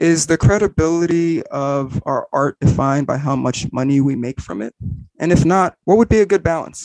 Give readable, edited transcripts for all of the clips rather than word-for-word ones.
Is the credibility of our art defined by how much money we make from it? And if not, what would be a good balance?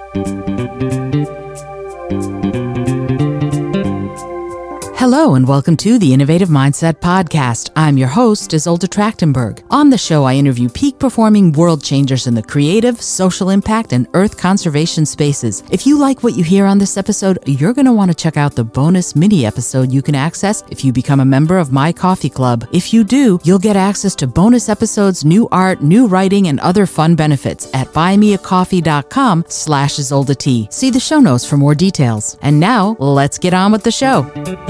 Hello and welcome to the Innovative Mindset Podcast. I'm your host, Isolde Trachtenberg. On the show, I interview peak performing world changers in the creative, social impact, and earth conservation spaces. If you like what you hear on this episode, you're going to want to check out the bonus mini episode you can access if you become a member of my coffee club. If you do, you'll get access to bonus episodes, new art, new writing, and other fun benefits at buymeacoffee.com/IsoldeT. See the show notes for more details. And now, let's get on with the show.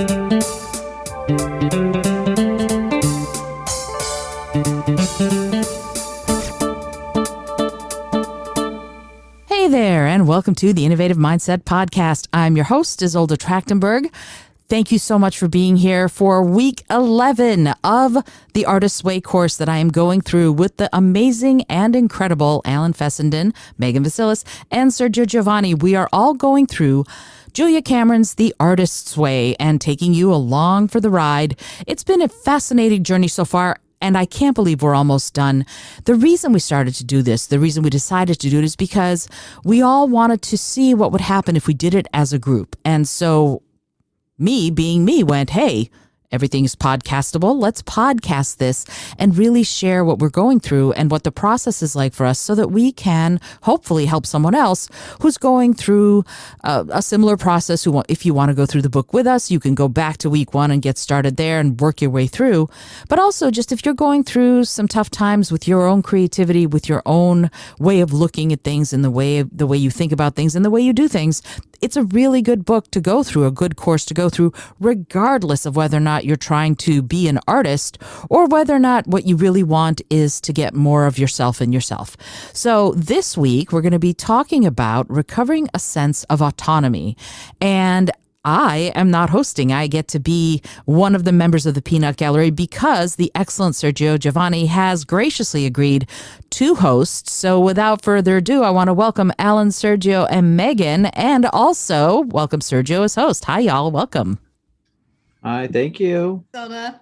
Hey there, and welcome to the Innovative Mindset Podcast. I'm your host, Isolde Trachtenberg. Thank you so much for being here for week 11 of the Artist's Way course that I am going through with the amazing and incredible Alan Fessenden, Megan Vasilis, and Sergio Giovanni. We are all going through Julia Cameron's The Artist's Way and taking you along for the ride. It's been a fascinating journey so far, and I can't believe we're almost done. The reason we started to do this, the reason we decided to do it is because we all wanted to see what would happen if we did it as a group. And so me, being me, went, hey, everything's podcastable. Let's podcast this and really share what we're going through and what the process is like for us so that we can hopefully help someone else who's going through a similar process. If you want to go through the book with us, you can go back to week 1 and get started there and work your way through. But also just if you're going through some tough times with your own creativity, with your own way of looking at things and the way you think about things and the way you do things, it's a really good book to go through, a good course to go through, regardless of whether or not you're trying to be an artist or whether or not what you really want is to get more of yourself in yourself. So this week, we're going to be talking about recovering a sense of autonomy. And I am not hosting. I get to be one of the members of the Peanut Gallery because the excellent Sergio Giovanni has graciously agreed to host. So without further ado, I want to welcome Alan, Sergio, and Megan, and also welcome Sergio as host. Hi, y'all. Welcome. Hi, thank you. Zelda.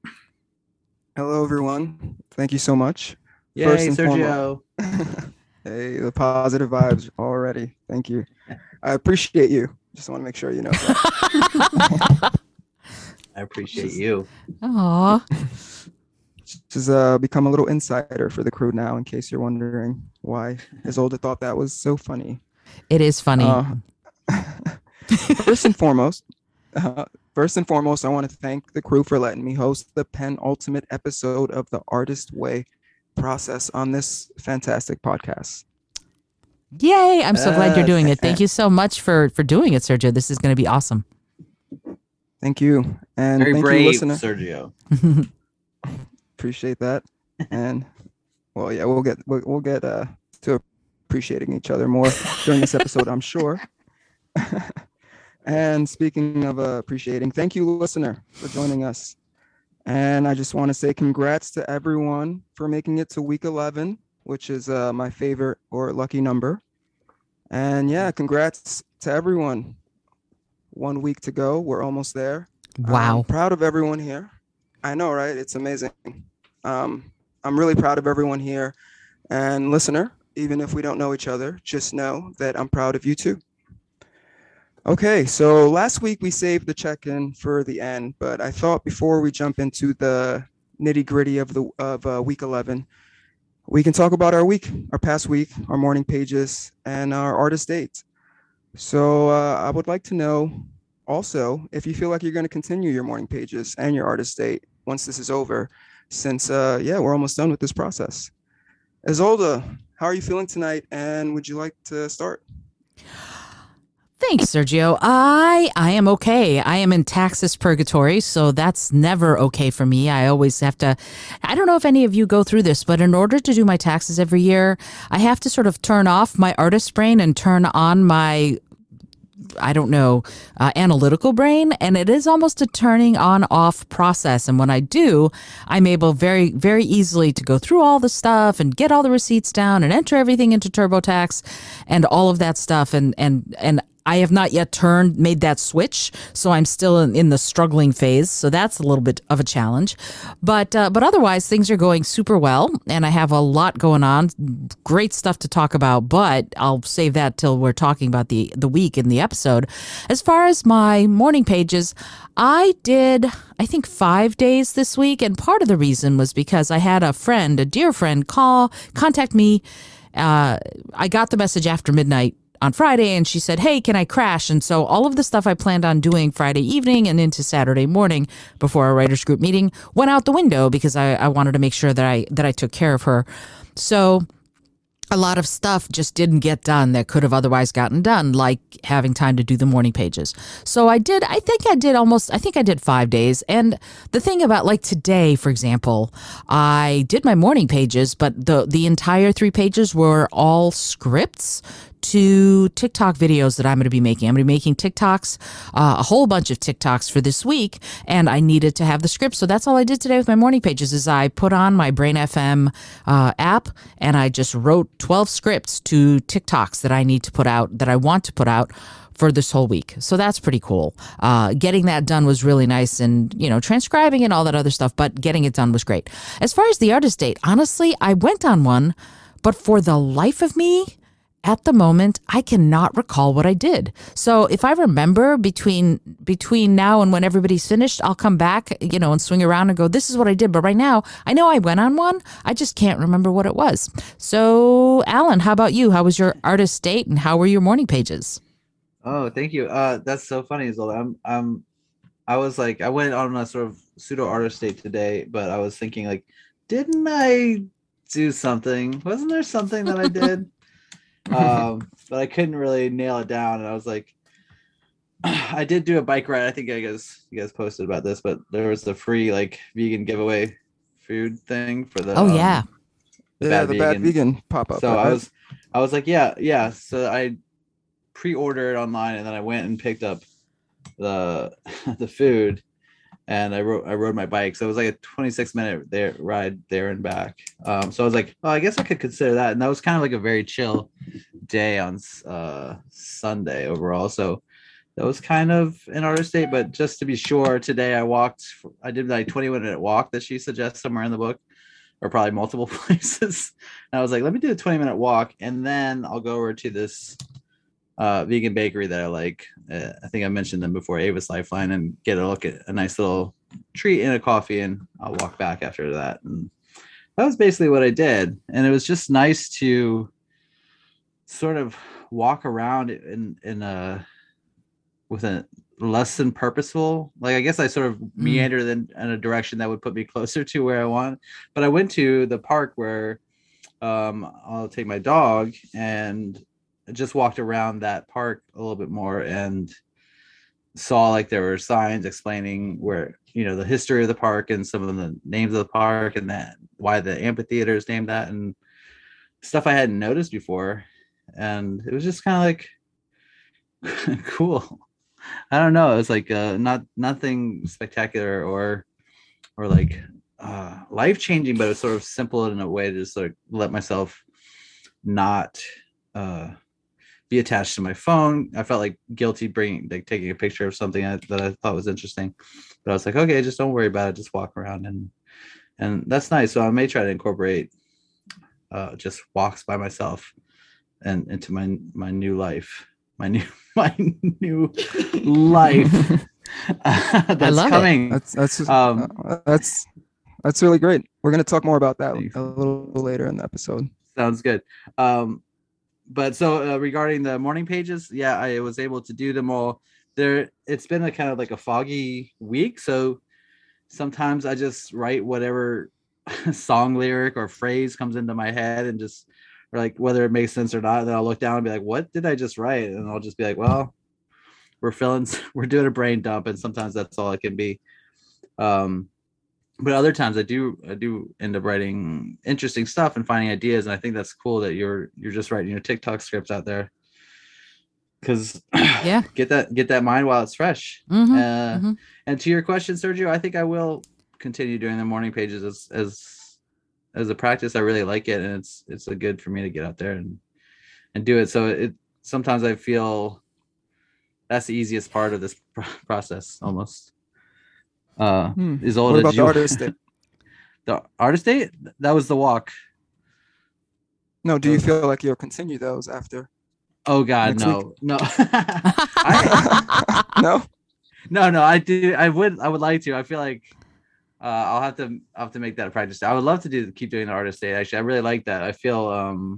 Hello, everyone. Thank you so much. Yay, Sergio. Hey, the positive vibes already. Thank you. I appreciate you. Just want to make sure you know that. I appreciate you. Aw. Just become a little insider for the crew now, in case you're wondering why Isolde thought that was so funny. It is funny. First and foremost, I want to thank the crew for letting me host the penultimate episode of the Artist Way process on this fantastic podcast. Yay! I'm so glad you're doing it. Thank you so much for doing it, Sergio. This is going to be awesome. Thank you. And Very thank brave, you, listener. Sergio. Appreciate that. And well, yeah, we'll get to appreciating each other more during this episode, I'm sure. And speaking of appreciating, thank you, listener, for joining us. And I just want to say congrats to everyone for making it to week 11, which is my favorite or lucky number. And yeah, congrats to everyone. 1 week to go. We're almost there. Wow. I'm proud of everyone here. I know, right? It's amazing. I'm really proud of everyone here. And listener, even if we don't know each other, just know that I'm proud of you too. Okay, so last week we saved the check-in for the end, but I thought before we jump into the nitty-gritty of week 11, we can talk about our week, our past week, our morning pages, and our artist dates. So I would like to know also if you feel like you're going to continue your morning pages and your artist date once this is over, since we're almost done with this process. Isolde, how are you feeling tonight, and would you like to start? Thanks, Sergio. I am okay. I am in taxes purgatory, so that's never okay for me. I always have to, I don't know if any of you go through this, but in order to do my taxes every year, I have to sort of turn off my artist brain and turn on my analytical brain. And it is almost a turning on off process. And when I do, I'm able very, very easily to go through all the stuff and get all the receipts down and enter everything into TurboTax and all of that stuff. And I have not yet made that switch, so I'm still in the struggling phase. So that's a little bit of a challenge, but otherwise things are going super well, and I have a lot going on, great stuff to talk about. But I'll save that till we're talking about the week in the episode. As far as my morning pages, I did, I think, 5 days this week, and part of the reason was because I had a dear friend, contact me. I got the message after midnight on Friday, and she said, "Hey, can I crash?" And so all of the stuff I planned on doing Friday evening and into Saturday morning before our writers group meeting went out the window because I wanted to make sure that I took care of her. So a lot of stuff just didn't get done that could have otherwise gotten done, like having time to do the morning pages. So I think I did 5 days. And the thing about, like, today, for example, I did my morning pages, but the entire 3 pages were all scripts to TikTok videos that I'm going to be making. I'm going to be making TikToks, a whole bunch of TikToks for this week, and I needed to have the script. So that's all I did today with my morning pages is I put on my Brain FM app, and I just wrote 12 scripts to TikToks that I need to put out, that I want to put out for this whole week. So that's pretty cool. Getting that done was really nice, and, transcribing and all that other stuff, but getting it done was great. As far as the artist date, honestly, I went on one, but for the life of me, at the moment, I cannot recall what I did. So if I remember between now and when everybody's finished, I'll come back, and swing around and go, this is what I did. But right now, I know I went on one. I just can't remember what it was. So, Alan, how about you? How was your artist date, and how were your morning pages? Oh, thank you. That's so funny, Zola. I was like, I went on a sort of pseudo artist date today, but I was thinking, like, didn't I do something? Wasn't there something that I did? But I couldn't really nail it down, and I was like, I did do a bike ride. I think you guys posted about this, but there was the free, like, vegan giveaway food thing for the yeah, the Bad Vegan pop-up. So right? I was like, yeah. So I pre-ordered online, and then I went and picked up the the food, and I rode my bike. So it was like a 26-minute ride there and back. So I was like, oh, I guess I could consider that. And that was kind of like a very chill day on Sunday overall. So that was kind of an artist date. But just to be sure, today I did like 20-minute walk that she suggests somewhere in the book, or probably multiple places. And I was like, let me do a 20-minute walk, and then I'll go over to this vegan bakery that I like. I think I mentioned them before, Avis Lifeline, and get a look at a nice little treat and a coffee, and I'll walk back after that. And that was basically what I did. And it was just nice to sort of walk around with a less than purposeful, like, I guess I sort of meandered in a direction that would put me closer to where I want. But I went to the park where I'll take my dog, and just walked around that park a little bit more, and saw, like, there were signs explaining where, the history of the park and some of the names of the park, and that why the amphitheater is named that, and stuff I hadn't noticed before. And it was just kind of like cool. I don't know. It was like nothing spectacular or like life changing, but it was sort of simple in a way to just sort of let myself not be attached to my phone. I felt like guilty taking a picture of something that I thought was interesting, but I was like, okay, just don't worry about it. Just walk around, and that's nice. So I may try to incorporate just walks by myself and into my new life, my new life that's I love coming. That's really great. We're going to talk more about that a little later in the episode. Sounds good. But so regarding the morning pages, yeah, I was able to do them all there. It's been a kind of like a foggy week, so sometimes I just write whatever song lyric or phrase comes into my head, and just, or like, whether it makes sense or not, then I'll look down and be like, what did I just write? And I'll just be like, well, we're doing a brain dump, and sometimes that's all it can be. But other times I do end up writing interesting stuff and finding ideas, and I think that's cool that you're just writing your TikTok scripts out there, because Yeah. get that mind while it's fresh. And to your question, Sergio, I think I will continue doing the morning pages as a practice. I really like it, and it's a good for me to get out there and do it. So sometimes I feel that's the easiest part of this process almost. Is What about the artist day? The artist day? That was the walk. No, do you feel like you'll continue those after? Oh God, Next no. No. No? No, I do. I would like to. I feel like I'll have to make that a practice. I would love to keep doing the artist day. Actually, I really like that. I feel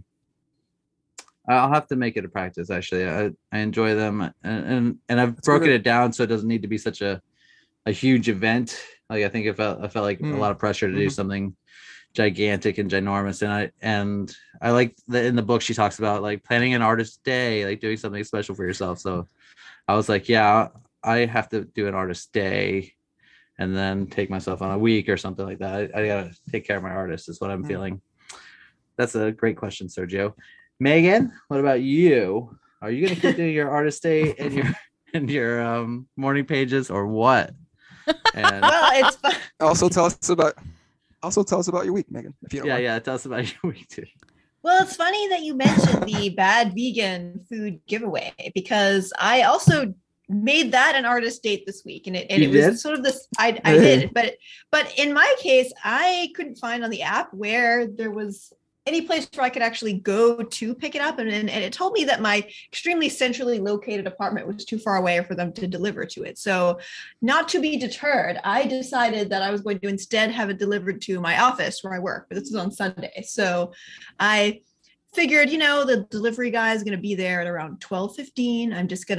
I'll have to make it a practice. Actually, I enjoy them, and I've broken it down so it doesn't need to be such a huge event. Like I think I felt like a lot of pressure to do something gigantic and ginormous, and I like that in the book she talks about like planning an artist day, like doing something special for yourself. So I was like, yeah, I have to do an artist day and then take myself on a week or something like that. I gotta take care of my artist is what I'm feeling. That's a great question, Sergio. Megan, what about you? Are you gonna keep doing your artist day and your morning pages or what? And Well, it's fun. Also tell us about your week, Megan, if you don't mind. yeah, tell us about your week too. Well, it's funny that you mentioned the bad vegan food giveaway because I also made that an artist date this week, and it was sort of this. I did, but in my case, I couldn't find on the app where there was any place where I could actually go to pick it up, and it told me that my extremely centrally located apartment was too far away for them to deliver to it. So, not to be deterred, I decided that I was going to instead have it delivered to my office where I work. But this was on Sunday, so I figured, the delivery guy is going to be there at around 12:15.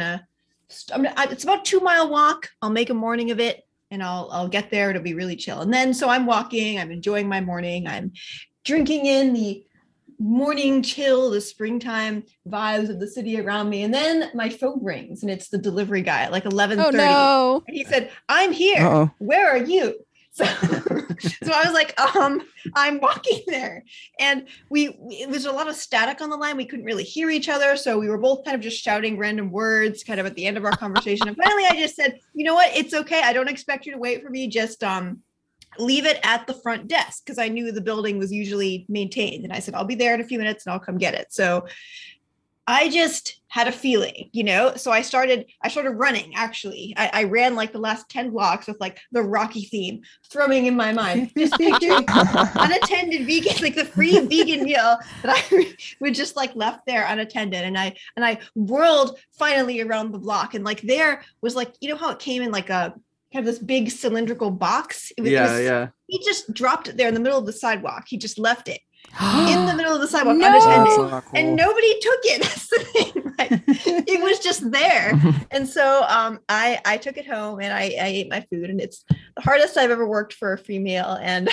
It's about a 2-mile walk. I'll make a morning of it, and I'll get there. It'll be really chill. And then so I'm walking. I'm enjoying my morning. I'm drinking in the morning chill, the springtime vibes of the city around me. And then my phone rings, and it's the delivery guy at like 11:30. Oh, no. And he said, "I'm here. Uh-oh. Where are you?" So, so I was like, I'm walking there, and it was a lot of static on the line. We couldn't really hear each other. So we were both kind of just shouting random words kind of at the end of our conversation. And finally I just said, you know what? It's okay. I don't expect you to wait for me. Just, leave it at the front desk, because I knew the building was usually maintained. And I said, I'll be there in a few minutes and I'll come get it. So I just had a feeling, so I started running. Actually, I ran like the last 10 blocks with like the Rocky theme thrumming in my mind, just picturing unattended vegan, like the free vegan meal that I would just like left there unattended. And I whirled finally around the block, and like there was like, how it came in like a kind of this big cylindrical box. Yeah. He just dropped it there in the middle of the sidewalk. He just left it in the middle of the sidewalk, No. unattended, That's not cool. and nobody took it. That's the thing. Like, it was just there. And so I took it home and I ate my food, and it's the hardest I've ever worked for a free meal. And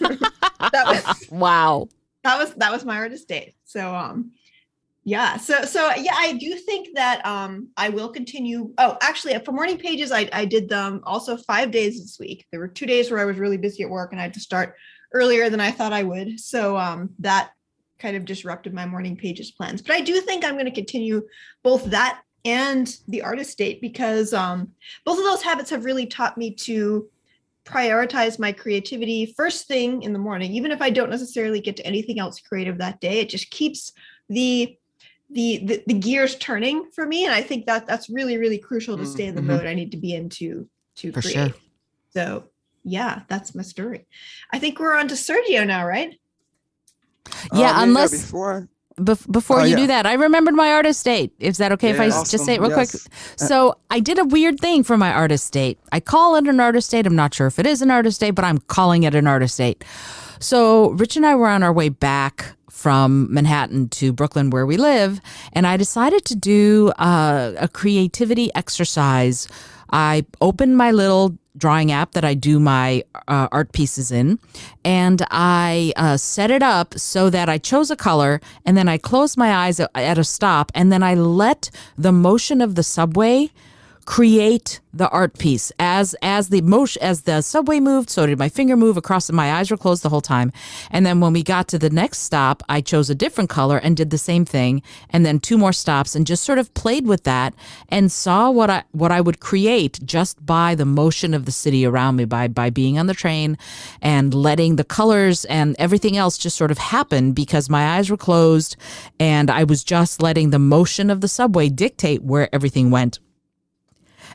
Wow. that was my artist day. So yeah. So yeah, I do think that I will continue. Oh, actually, for morning pages, I did them also 5 days this week. There were 2 days where I was really busy at work, and I had to start earlier than I thought I would. So that kind of disrupted my morning pages plans. But I do think I'm going to continue both that and the artist date, because both of those habits have really taught me to prioritize my creativity first thing in the morning. Even if I don't necessarily get to anything else creative that day, it just keeps the gears turning for me. And I think that's really, really crucial to stay in the mode I need to be in to For create. sure. So yeah, that's my story. I think we're on to Sergio now, right? Yeah, unless Before before Oh, you yeah. do that, I remembered my artist date. Is that okay if I Yeah. just say it real Awesome. quick? Yes. So I did a weird thing for my artist date. I call it an artist date. I'm not sure if it is an artist date, but I'm calling it an artist date. So Rich and I were on our way back from Manhattan to Brooklyn, where we live, and I decided to do a creativity exercise. I opened my little drawing app that I do my art pieces in, and I set it up so that I chose a color, and then I closed my eyes at a stop, and then I let the motion of the subway create the art piece. As the subway moved, so did my finger move across. My eyes were closed the whole time. And then when we got to the next stop, I chose a different color and did the same thing, and then 2 more stops, and just sort of played with that and saw what I would create just by the motion of the city around me, by being on the train and letting the colors and everything else just sort of happen, because my eyes were closed and I was just letting the motion of the subway dictate where everything went.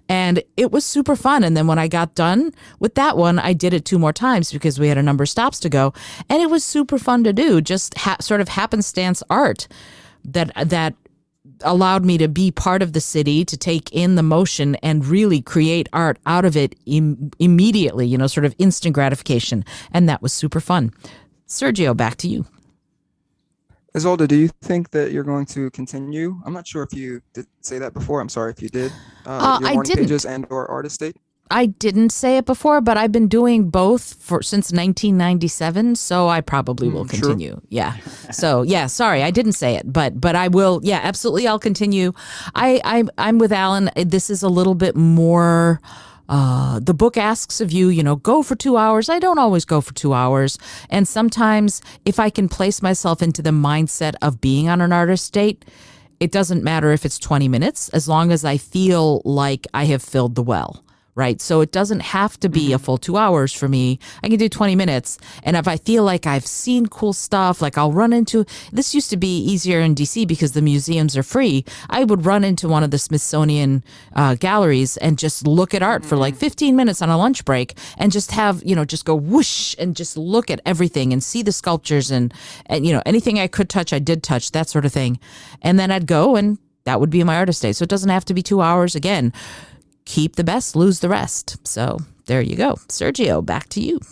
And it was super fun. And then when I got done with that one, I did it 2 more times because we had a number of stops to go. And it was super fun to do, just sort of happenstance art that allowed me to be part of the city, to take in the motion and really create art out of it immediately, you know, sort of instant gratification. And that was super fun. Sergio, back to you. Isolde, do you think that you're going to continue? I'm not sure if you did say that before. I'm sorry if you did. Your I morning didn't. pages and or artist date. I didn't say it before, but I've been doing both since 1997, so I probably will continue. True. Yeah. So yeah, sorry, I didn't say it, but I will. Yeah, absolutely, I'll continue. I'm with Alan. This is a little bit more. The book asks of you, you know, go for 2 hours. I don't always go for 2 hours. And sometimes if I can place myself into the mindset of being on an artist date, it doesn't matter if it's 20 minutes, as long as I feel like I have filled the well. Right. So it doesn't have to be a full 2 hours for me. I can do 20 minutes. And if I feel like I've seen cool stuff, like I'll run into, this used to be easier in DC because the museums are free. I would run into one of the Smithsonian galleries and just look at art for like 15 minutes on a lunch break and just have, you know, just go whoosh and just look at everything and see the sculptures and, you know, anything I could touch, I did touch, that sort of thing. And then I'd go and that would be my artist day. So it doesn't have to be 2 hours again. Keep the best, lose the rest. So there you go. Sergio, back to you.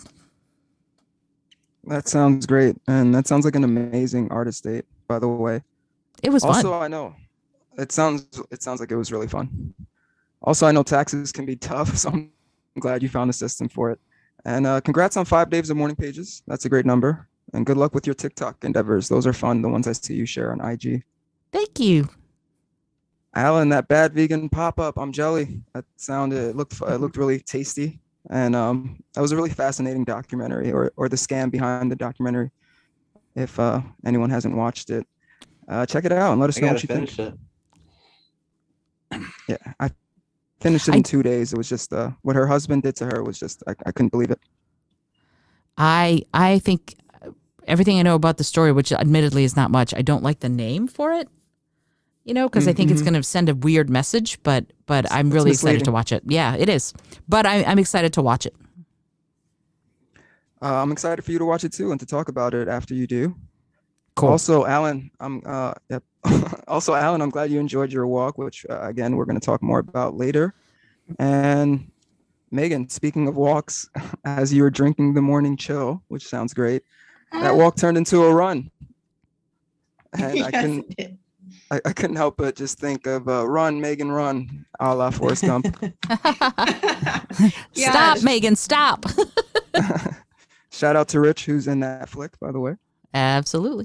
That sounds great. And that sounds like an amazing artist date, by the way. It was fun. Also, I know it sounds like it was really fun. Also, I know taxes can be tough, so I'm glad you found a system for it. And congrats on 5 days of morning pages. That's a great number. And good luck with your TikTok endeavors. Those are fun, the ones I see you share on IG. Thank you. Alan, that bad vegan pop-up, I'm jelly. It looked really tasty. And that was a really fascinating documentary, or the scam behind the documentary. If anyone hasn't watched it, check it out and let us know what you think. Yeah, I finished it in 2 days. It was just what her husband did to her was just, I couldn't believe it. I think everything I know about the story, which admittedly is not much, I don't like the name for it. You know, because I think it's going to send a weird message, but I'm really excited to watch it. Yeah, it is. But I'm excited to watch it. I'm excited for you to watch it too and to talk about it after you do. Cool. Also, Alan, Also, Alan, I'm glad you enjoyed your walk, which again we're going to talk more about later. And Megan, speaking of walks, as you were drinking the morning chill, which sounds great, that walk turned into a run. And yes, I couldn't help but just think of run, Megan, run, a la Forrest Gump. Stop, Megan, stop. Shout out to Rich, who's in that flick, by the way. Absolutely.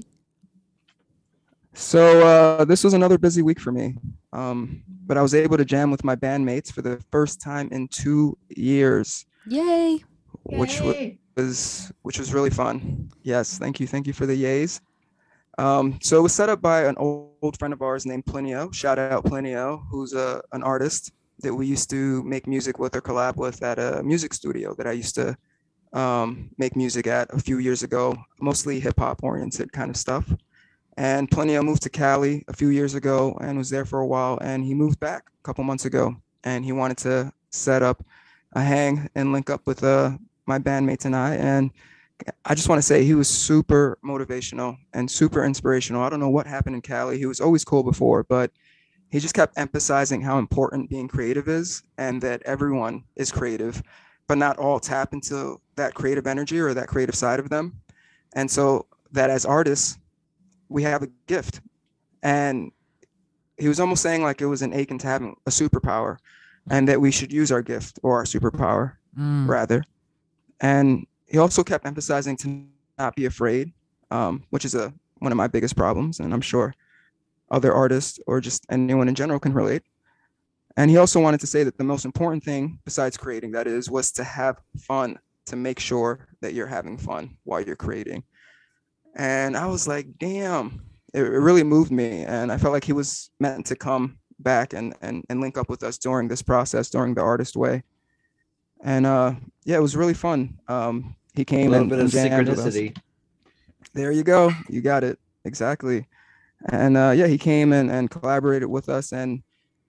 So this was another busy week for me, but I was able to jam with my bandmates for the first time in 2 years. Yay! Which was really fun. Yes, thank you for the yays. So it was set up by an old friend of ours named Plinio. Shout out Plinio, who's an artist that we used to make music with or collab with at a music studio that I used to make music at a few years ago, mostly hip hop oriented kind of stuff. And Plinio moved to Cali a few years ago and was there for a while. And he moved back a couple months ago and he wanted to set up a hang and link up with my bandmates and I. And I just want to say he was super motivational and super inspirational. I don't know what happened in Cali. He was always cool before, but he just kept emphasizing how important being creative is and that everyone is creative, but not all tap into that creative energy or that creative side of them. And so that as artists, we have a gift. And he was almost saying like it was an ache into having a superpower and that we should use our gift or our superpower rather. And he also kept emphasizing to not be afraid, which is one of my biggest problems. And I'm sure other artists or just anyone in general can relate. And he also wanted to say that the most important thing besides creating, that is, was to have fun, to make sure that you're having fun while you're creating. And I was like, damn, it really moved me. And I felt like he was meant to come back and link up with us during this process, during the Artist Way. And yeah, it was really fun. He came a little bit of synchronicity. There you go. You got it. Exactly. And yeah, he came and collaborated with us. And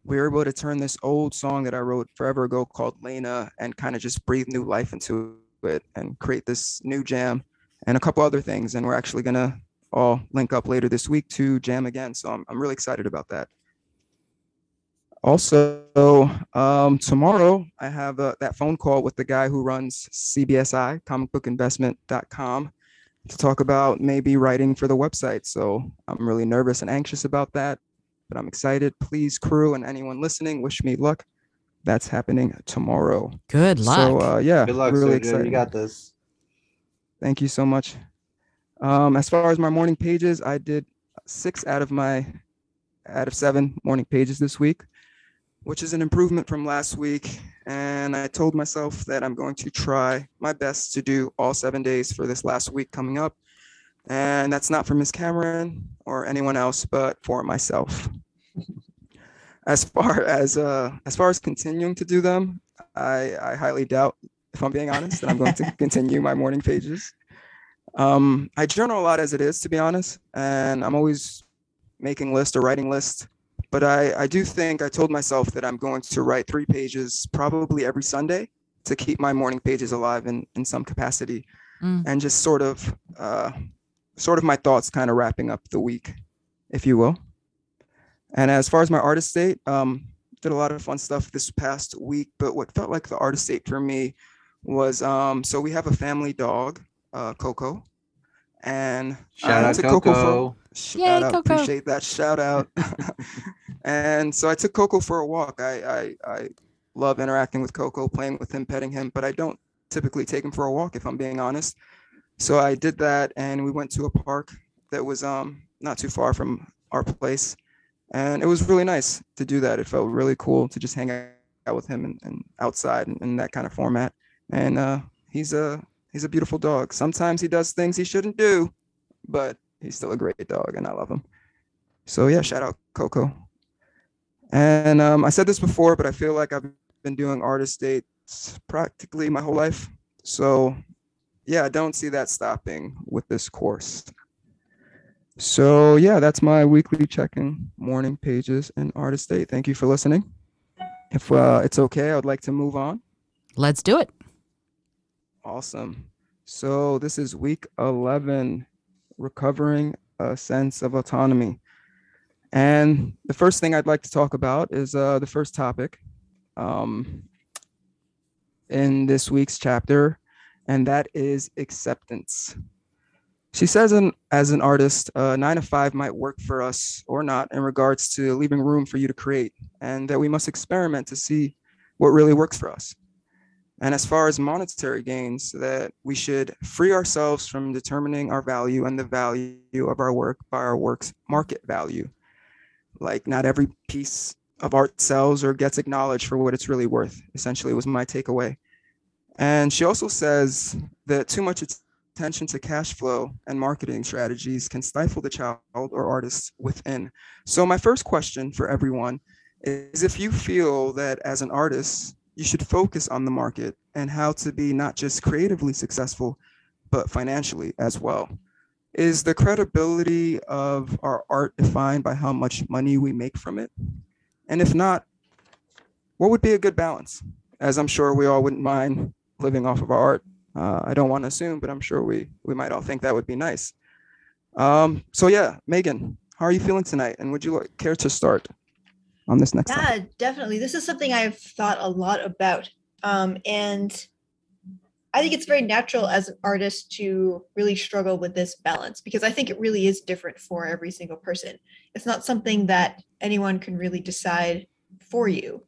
we were able to turn this old song that I wrote forever ago called Lena and kind of just breathe new life into it and create this new jam and a couple other things. And we're actually going to all link up later this week to jam again. So I'm really excited about that. Also, tomorrow I have that phone call with the guy who runs CBSI, comicbookinvestment.com, to talk about maybe writing for the website. So I'm really nervous and anxious about that, but I'm excited. Please, crew and anyone listening, wish me luck. That's happening tomorrow. Good luck. So yeah, Good luck, really Sergio. excited. You got this. Thank you so much. As far as my morning pages, I did 6 out of 7 morning pages this week, which is an improvement from last week. And I told myself that I'm going to try my best to do all 7 days for this last week coming up. And that's not for Miss Cameron or anyone else, but for myself. As far as continuing to do them, I highly doubt, if I'm being honest, that I'm going to continue my morning pages. I journal a lot as it is, to be honest, and I'm always making lists or writing lists. But I do think I told myself that I'm going to write 3 pages probably every Sunday to keep my morning pages alive in some capacity, and just sort of my thoughts kind of wrapping up the week, if you will. And as far as my artist date, did a lot of fun stuff this past week. But what felt like the artist date for me was so we have a family dog, Coco, and shout out Coco. Shout out, Coco. Appreciate that shout out. And so I took Coco for a walk. I love interacting with Coco, playing with him, petting him, but I don't typically take him for a walk, if I'm being honest. So I did that, and we went to a park that was not too far from our place, and it was really nice to do that. It felt really cool to just hang out with him and outside in that kind of format. And he's a beautiful dog. Sometimes he does things he shouldn't do, but he's still a great dog, and I love him. So yeah, shout out Coco. And I said this before, but I feel like I've been doing artist dates practically my whole life. So yeah, I don't see that stopping with this course. So yeah, that's my weekly check-in, morning pages, and artist date. Thank you for listening. If it's okay, I would like to move on. Let's do it. Awesome. So this is week 11, recovering a sense of autonomy. And the first thing I'd like to talk about is the first topic in this week's chapter, and that is acceptance. She says, as an artist, 9 to 5 might work for us or not in regards to leaving room for you to create, and that we must experiment to see what really works for us. And as far as monetary gains, that we should free ourselves from determining our value and the value of our work by our work's market value. Like, not every piece of art sells or gets acknowledged for what it's really worth, essentially, was my takeaway. And she also says that too much attention to cash flow and marketing strategies can stifle the child or artist within. So my first question for everyone is, if you feel that as an artist, you should focus on the market and how to be not just creatively successful, but financially as well. Is the credibility of our art defined by how much money we make from it? And if not, what would be a good balance? As I'm sure we all wouldn't mind living off of our art. I don't want to assume, but I'm sure we might all think that would be nice. So yeah, Megan, how are you feeling tonight? And would you care to start on this next topic? Yeah, definitely. This is something I've thought a lot about. And I think it's very natural as an artist to really struggle with this balance, because I think it really is different for every single person. It's not something that anyone can really decide for you.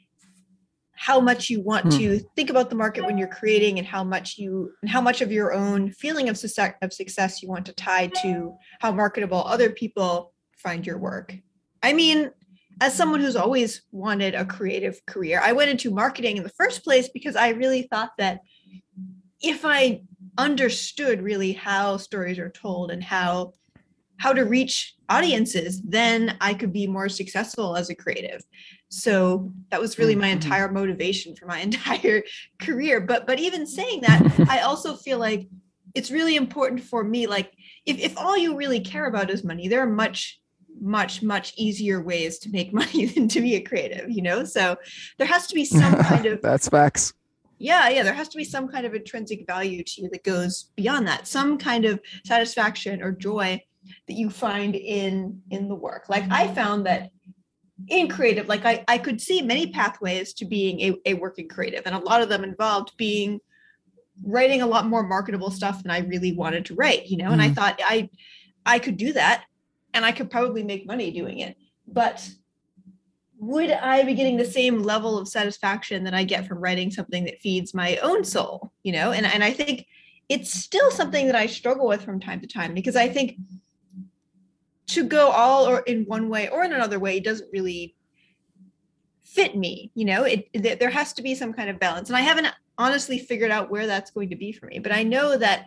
How much you want to think about the market when you're creating, and how much of your own feeling of success you want to tie to how marketable other people find your work. I mean, as someone who's always wanted a creative career, I went into marketing in the first place because I really thought that if I understood really how stories are told and how to reach audiences, then I could be more successful as a creative. So that was really my entire motivation for my entire career. But even saying that, I also feel like it's really important for me. Like, if all you really care about is money, there are much much easier ways to make money than to be a creative, so there has to be some kind of That's facts. yeah, there has to be some kind of intrinsic value to you that goes beyond that, some kind of satisfaction or joy that you find in the work. Like I found that in creative, like I could see many pathways to being a working creative, and a lot of them involved writing a lot more marketable stuff than I really wanted to write, and I thought I could do that and I could probably make money doing it. But would I be getting the same level of satisfaction that I get from writing something that feeds my own soul, And I think it's still something that I struggle with from time to time, because I think to go all or in one way or in another way doesn't really fit me, there has to be some kind of balance. And I haven't honestly figured out where that's going to be for me, but I know that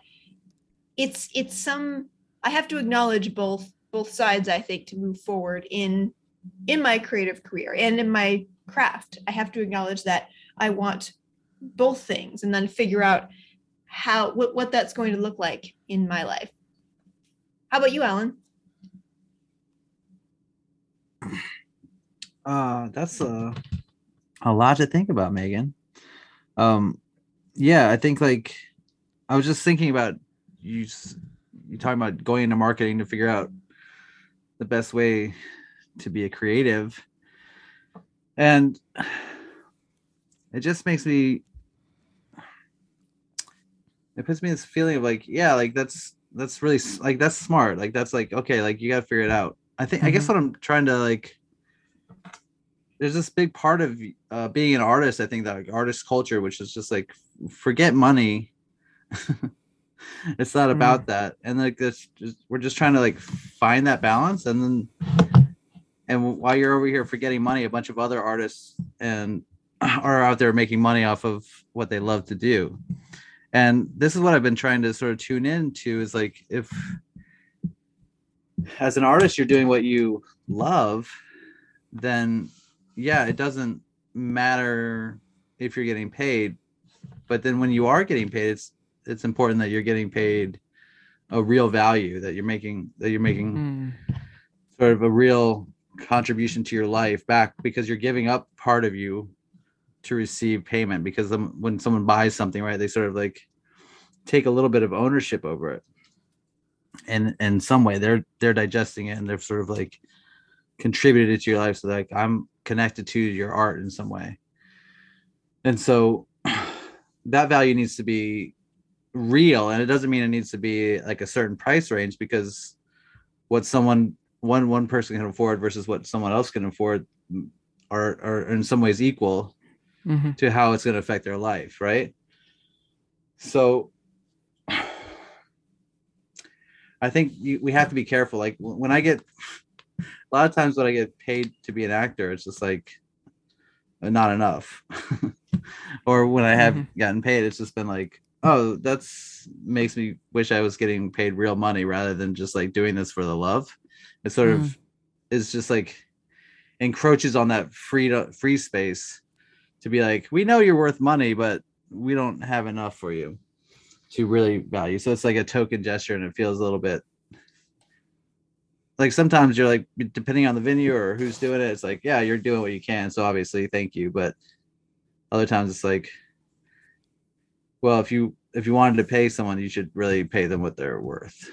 I have to acknowledge both sides, I think, to move forward in my creative career and in my craft. I have to acknowledge that I want both things, and then figure out what that's going to look like in my life. How about you, Alan? That's a lot to think about, Megan. Yeah, I think like I was just thinking about you talking about going into marketing to figure out the best way to be a creative, and it just makes me, it puts me in this feeling of like, yeah, like that's really like, that's smart, like that's like, okay, like you got to figure it out. I think I guess what I'm trying to like, there's this big part of being an artist, I think, that like artist culture, which is just like forget money. It's not about that, and like this we're just trying to like find that balance, and while you're over here forgetting money, a bunch of other artists and are out there making money off of what they love to do. And this is what I've been trying to sort of tune into, is like, if as an artist you're doing what you love, then yeah, it doesn't matter if you're getting paid. But then when you are getting paid, it's important that you're getting paid a real value, that you're making sort of a real contribution to your life back, because you're giving up part of you to receive payment. Because when someone buys something, right, they sort of like take a little bit of ownership over it, and in some way they're digesting it, and they're sort of like contributed to your life. So like, I'm connected to your art in some way, and so that value needs to be real. And it doesn't mean it needs to be like a certain price range, because what one person can afford versus what someone else can afford are in some ways equal to how it's going to affect their life, right? So I think we have to be careful. Like when I get, a lot of times when I get paid to be an actor, it's just like not enough. Or when I have gotten paid, it's just been like, oh, that's makes me wish I was getting paid real money rather than just like doing this for the love. It sort of is just like encroaches on that free space to be like, we know you're worth money, but we don't have enough for you to really value. So it's like a token gesture, and it feels a little bit like, sometimes you're like, depending on the venue or who's doing it, it's like, yeah, you're doing what you can, so obviously thank you. But other times it's like, well, if you wanted to pay someone, you should really pay them what they're worth.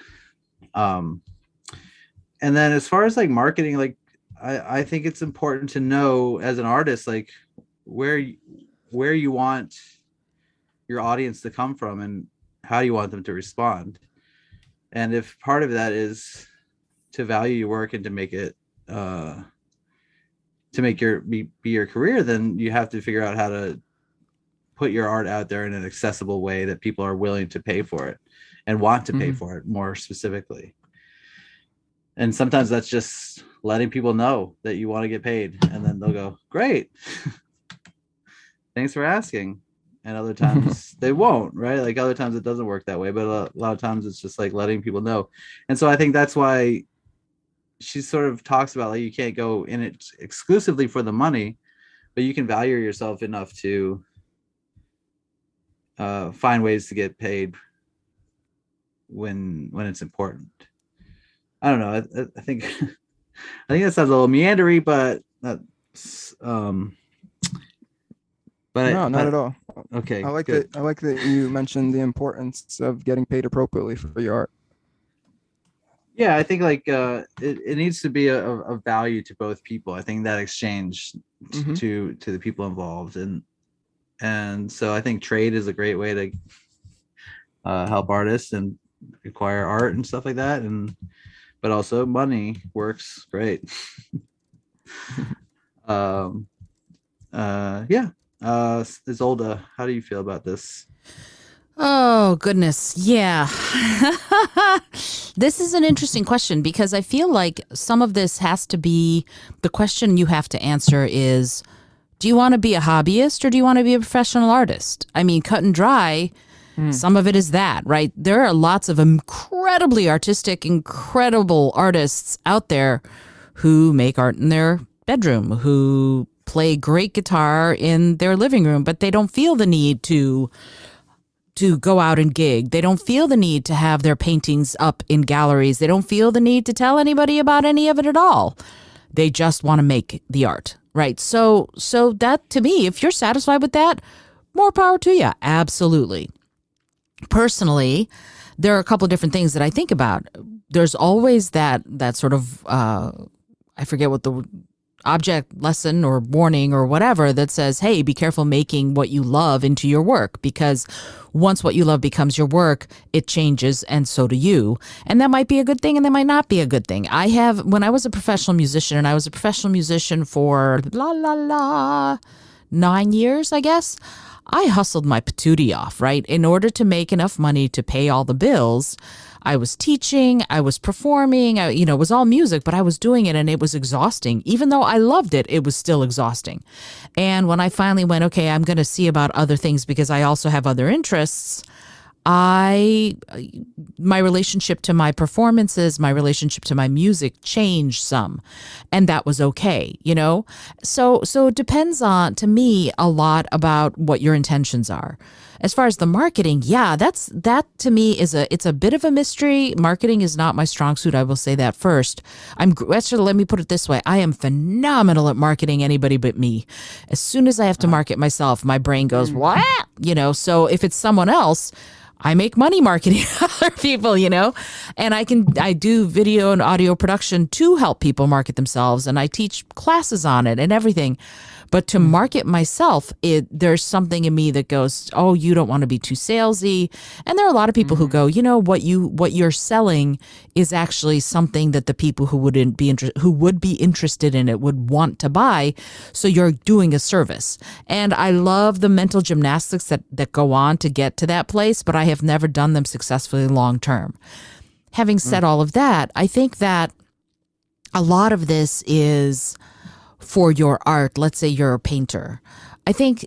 And then as far as like marketing, like I think it's important to know as an artist, like where you want your audience to come from and how you want them to respond. And if part of that is to value your work and to make it to make be your career, then you have to figure out how to put your art out there in an accessible way that people are willing to pay for it and want to pay for it, more specifically. And sometimes that's just letting people know that you want to get paid, and then they'll go, great, thanks for asking. And other times they won't, right? Like other times it doesn't work that way, but a lot of times it's just like letting people know. And so I think that's why she sort of talks about like, you can't go in it exclusively for the money, but you can value yourself enough to find ways to get paid when it's important. I don't know. I think I think that sounds a little meandery, but that's No, not at all. Okay, I like good. that. I like that you mentioned the importance of getting paid appropriately for your art. Yeah, I think like it needs to be a value to both people. I think that exchange Mhm. to the people involved, and so I think trade is a great way to help artists and acquire art and stuff like that, and but also money works great. um, yeah. Isolda, how do you feel about this? Oh, goodness. Yeah. This is an interesting question because I feel like some of this has to be the question you have to answer is, do you want to be a hobbyist or do you want to be a professional artist? I mean, cut and dry, some of it is that, right? There are lots of incredibly artistic, incredible artists out there who make art in their bedroom, who play great guitar in their living room, but they don't feel the need to go out and gig. They don't feel the need to have their paintings up in galleries. They don't feel the need to tell anybody about any of it at all. They just want to make the art, right? So that, to me, if you're satisfied with that, more power to you. Absolutely. Personally, there are a couple of different things that I think about. There's always that sort of I forget what the object lesson or warning or whatever that says, hey, be careful making what you love into your work, because once what you love becomes your work, it changes, and so do you. And that might be a good thing and that might not be a good thing. When I was a professional musician, and I was a professional musician for 9 years, I guess, I hustled my patootie off, right? In order to make enough money to pay all the bills, I was teaching, I was performing, it was all music, but I was doing it and it was exhausting. Even though I loved it, it was still exhausting. And when I finally went, okay, I'm going to see about other things because I also have other interests, my relationship to my performances, my relationship to my music changed some, and that was okay, So it depends on, to me, a lot about what your intentions are. As far as the marketing, yeah, that to me it's a bit of a mystery. Marketing is not my strong suit. I will say that first. Actually, let me put it this way. I am phenomenal at marketing anybody but me. As soon as I have to market myself, my brain goes, what? So if it's someone else, I make money marketing other people, and I do video and audio production to help people market themselves. And I teach classes on it and everything. But to market myself, there's something in me that goes, oh, you don't want to be too salesy. And there are a lot of people who go, what you're selling is actually something that the people who would be interested in it would want to buy. So you're doing a service. And I love the mental gymnastics that go on to get to that place, but I have never done them successfully long term. Having said all of that, I think that a lot of this is for your art. Let's say you're a painter. I think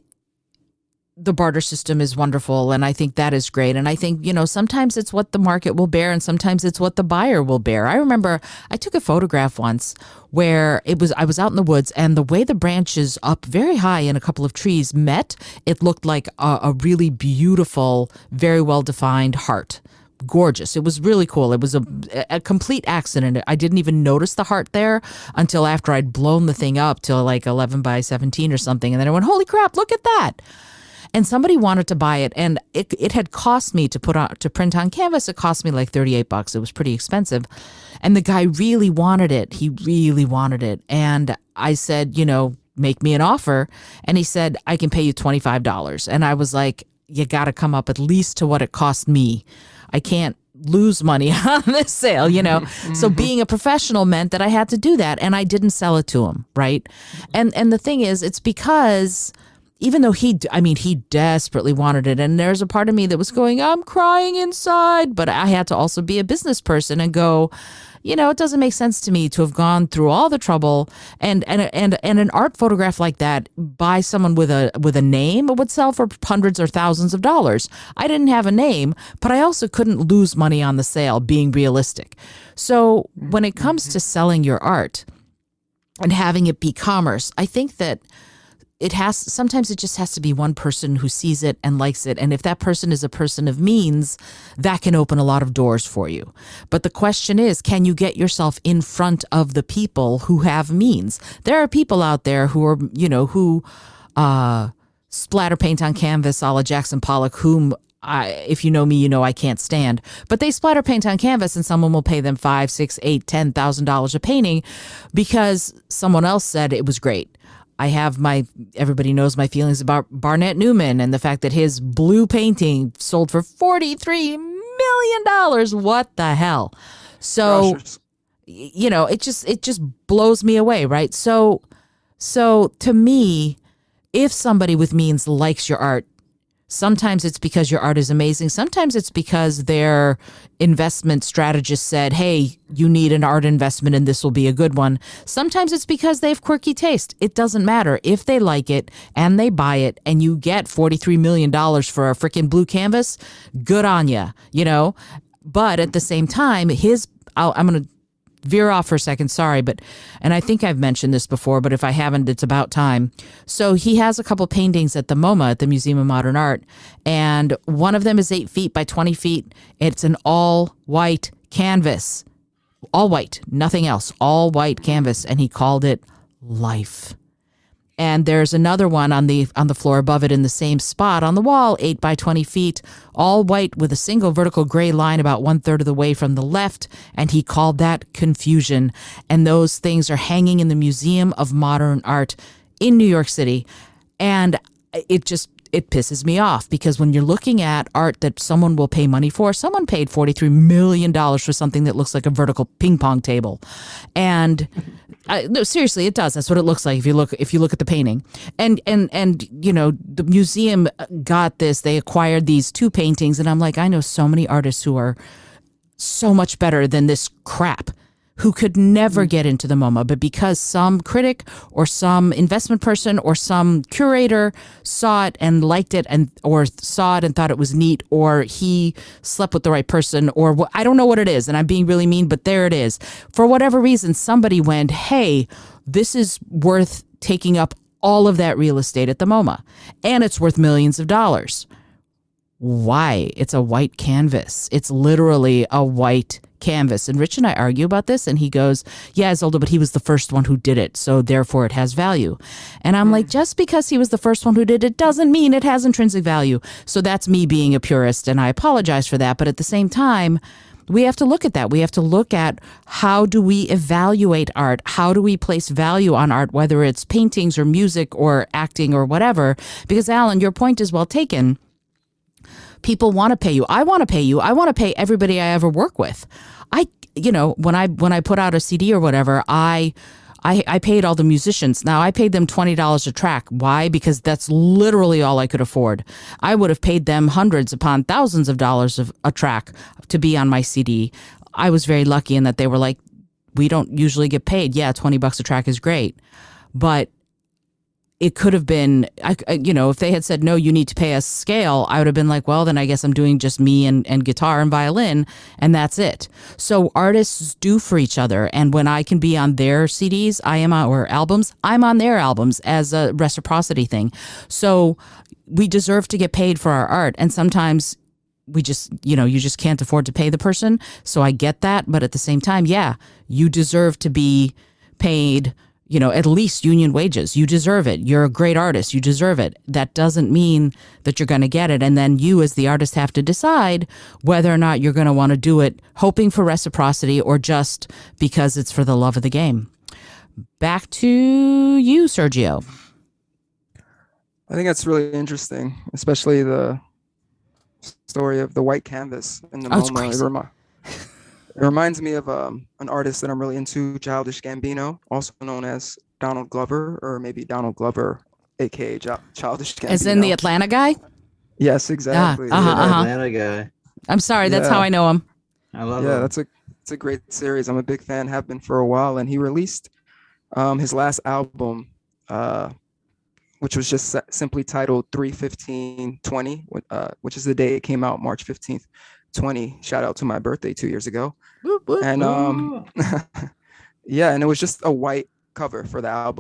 the barter system is wonderful, and I think that is great. And I think, sometimes it's what the market will bear and sometimes it's what the buyer will bear. I remember I took a photograph once where I was out in the woods, and the way the branches up very high in a couple of trees met, it looked like a really beautiful, very well-defined heart. Gorgeous. It was really cool. It was a complete accident. I didn't even notice the heart there until after I'd blown the thing up to like 11 by 17 or something. And then I went, holy crap, look at that. And somebody wanted to buy it. And it had cost me to print on canvas. It cost me like $38. It was pretty expensive. And the guy really wanted it. He really wanted it. And I said, make me an offer. And he said, I can pay you $25. And I was like, you got to come up at least to what it cost me. I can't lose money on this sale, So being a professional meant that I had to do that, and I didn't sell it to him, right? And the thing is, it's because even though he desperately wanted it, and there's a part of me that was going, I'm crying inside, but I had to also be a business person and go, it doesn't make sense to me to have gone through all the trouble and an art photograph like that by someone with a name would sell for hundreds or thousands of dollars. I didn't have a name, but I also couldn't lose money on the sale, being realistic. So when it comes to selling your art and having it be commerce, I think that sometimes it just has to be one person who sees it and likes it. And if that person is a person of means, that can open a lot of doors for you. But the question is, can you get yourself in front of the people who have means? There are people out there who are, who splatter paint on canvas a la Jackson Pollock, whom if you know me, I can't stand. But they splatter paint on canvas, and someone will pay them $5, $6, $8, $10,000 a painting because someone else said it was great. Everybody knows my feelings about Barnett Newman and the fact that his blue painting sold for $43 million. What the hell? So, it just blows me away, right? So to me, if somebody with means likes your art, sometimes it's because your art is amazing. Sometimes it's because their investment strategist said, hey, you need an art investment and this will be a good one. Sometimes it's because they have quirky taste. It doesn't matter. If they like it and they buy it and you get $43 million for a freaking blue canvas, good on you, But at the same time, I'm going to veer off for a second, sorry, and I think I've mentioned this before, but if I haven't, it's about time. So he has a couple paintings at the MoMA, at the Museum of Modern Art, and one of them is 8 feet by 20 feet. It's an all white canvas, all white, nothing else, all white canvas, and he called it Life. And there's another one on the floor above it in the same spot on the wall, 8 by 20 feet, all white with a single vertical gray line about 1/3 of the way from the left. And he called that Confusion. And those things are hanging in the Museum of Modern Art in New York City. And it pisses me off because when you're looking at art that someone will pay money for, someone paid $43 million for something that looks like a vertical ping pong table. And no, seriously, it does. That's what it looks like if you look at the painting. And the museum got this. They acquired these 2 paintings, and I'm like, I know so many artists who are so much better than this crap, who could never get into the MoMA, but because some critic or some investment person or some curator saw it and liked it or saw it and thought it was neat, or he slept with the right person, or I don't know what it is, and I'm being really mean, but there it is. For whatever reason, somebody went, hey, this is worth taking up all of that real estate at the MoMA, and it's worth millions of dollars. Why? It's a white canvas. It's literally a white canvas. And Rich and I argue about this, and he goes, yeah, Isolde, but he was the first one who did it, so therefore it has value. And I'm like, just because he was the first one who did it doesn't mean it has intrinsic value. So that's me being a purist, and I apologize for that. But at the same time, we have to look at that. We have to look at how do we evaluate art? How do we place value on art, whether it's paintings or music or acting or whatever? Because, Alan, your point is well taken. People want to pay you. I want to pay you. I want to pay everybody I ever work with. When I put out a CD or whatever, I paid all the musicians. Now I paid them $20 a track. Why? Because that's literally all I could afford. I would have paid them hundreds upon thousands of dollars of a track to be on my CD. I was very lucky in that they were like, we don't usually get paid. Yeah, $20 a track is great. But it could have been, if they had said, no, you need to pay us scale, I would have been like, well, then I guess I'm doing just me and guitar and violin, and that's it. So artists do for each other. And when I can be on their CDs, or albums, I'm on their albums as a reciprocity thing. So we deserve to get paid for our art. And sometimes we just, you just can't afford to pay the person. So I get that. But at the same time, yeah, you deserve to be paid at least union wages. You deserve it. You're a great artist. You deserve it. That doesn't mean that you're going to get it. And then you as the artist have to decide whether or not you're going to want to do it hoping for reciprocity or just because it's for the love of the game. Back to you, Sergio. I think that's really interesting, especially the story of the white canvas in the MoMA. It reminds me of an artist that I'm really into, Childish Gambino, also known as Donald Glover, or maybe Donald Glover, aka Childish Gambino. As in the Atlanta guy? Yes, exactly. Atlanta guy. I'm sorry, that's how I know him. I love him. It's a great series. I'm a big fan, have been for a while, and he released his last album, which was just simply titled 3/15/20, which is the day it came out, March 15th. 20. Shout out to my birthday 2 years ago. And and it was just a white cover for the album.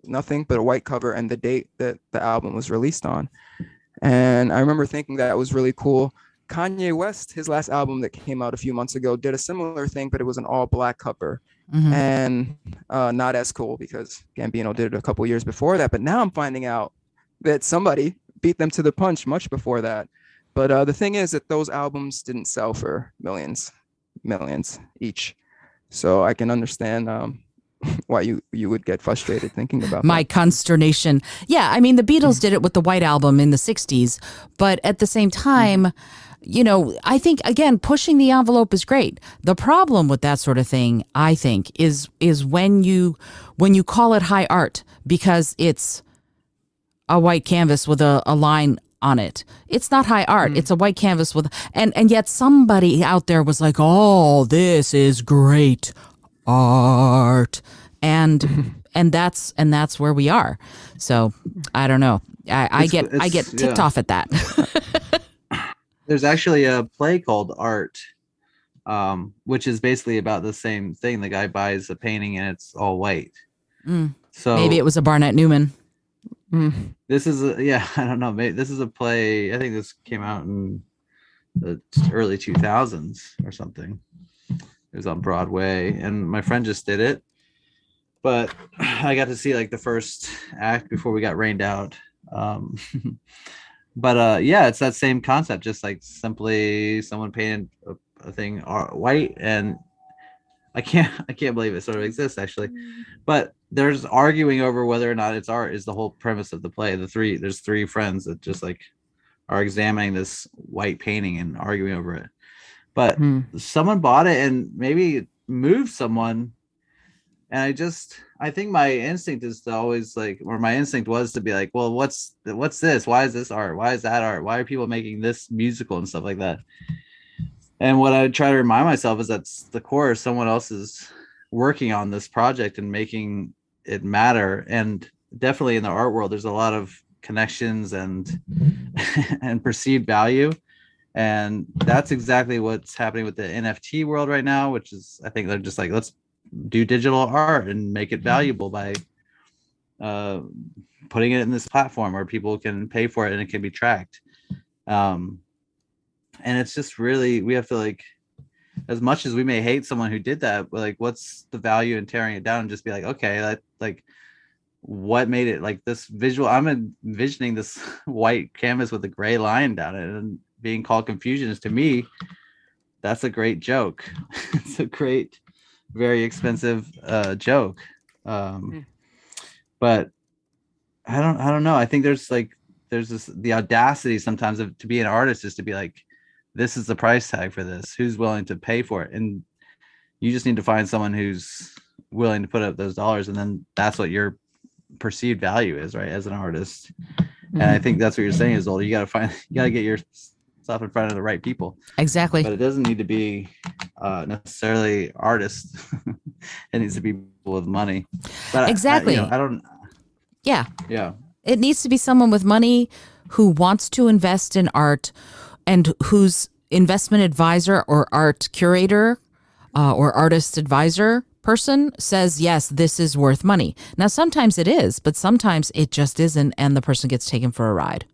nothing but a white cover and the date that the album was released on. And I remember thinking that was really cool. Kanye West, his last album that came out a few months ago, did a similar thing, but it was an all black cover. And not as cool because Gambino did it a couple years before that. But now I'm finding out that somebody beat them to the punch much before that. But the thing is that those albums didn't sell for millions each. So I can understand why you would get frustrated thinking about my that. consternation. Yeah, I mean, the Beatles did it with the White Album in the 60s, but at the same time, I think, again, pushing the envelope is great. The problem with that sort of thing, I think, is when you call it high art because it's a white canvas with a line on it. It's not high art. It's a white canvas with, and yet somebody out there was like, oh, this is great art. And that's where we are. So I don't know. I get ticked off at that. There's actually a play called Art, which is basically about the same thing. The guy buys a painting and it's all white. So maybe it was a Barnett Newman. This is I don't know. Maybe this is a play. I think this came out in the early 2000s or something. It was on Broadway, and my friend just did it. But I got to see like the first act before we got rained out. But it's that same concept, just like simply someone painted a thing white, and I can't believe it sort of exists actually. But there's arguing over whether or not it's art is the whole premise of the play. There's three friends that just like are examining this white painting and arguing over it. But someone bought it and maybe moved someone. And I think my instinct is to always my instinct was to be like, well, what's this? Why is this art? Why is that art? Why are people making this musical and stuff like that? And what I try to remind myself is that's the core. Someone else is working on this project and making it matter. And definitely in the art world, there's a lot of connections and perceived value. And that's exactly what's happening with the NFT world right now, which is, I think they're just like, let's do digital art and make it valuable by putting it in this platform where people can pay for it and it can be tracked. And it's just really, we have to like, as much as we may hate someone who did that, like, what's the value in tearing it down and just be like, okay, that like, what made it like this visual? I'm envisioning this white canvas with a gray line down it, and being called Confucianist, to me, that's a great joke. It's a great, very expensive joke. But I don't know. I think there's the audacity sometimes to be an artist is to be like, this is the price tag for this. Who's willing to pay for it? And you just need to find someone who's willing to put up those dollars, and then that's what your perceived value is, right? As an artist. And I think that's what you're saying is, Older, you got to get yourself in front of the right people. Exactly. But it doesn't need to be necessarily artists. It needs to be people with money. But exactly. I don't. Yeah. Yeah. It needs to be someone with money who wants to invest in art, and whose investment advisor or art curator or artist advisor person says, yes, this is worth money. Now, sometimes it is, but sometimes it just isn't, and the person gets taken for a ride.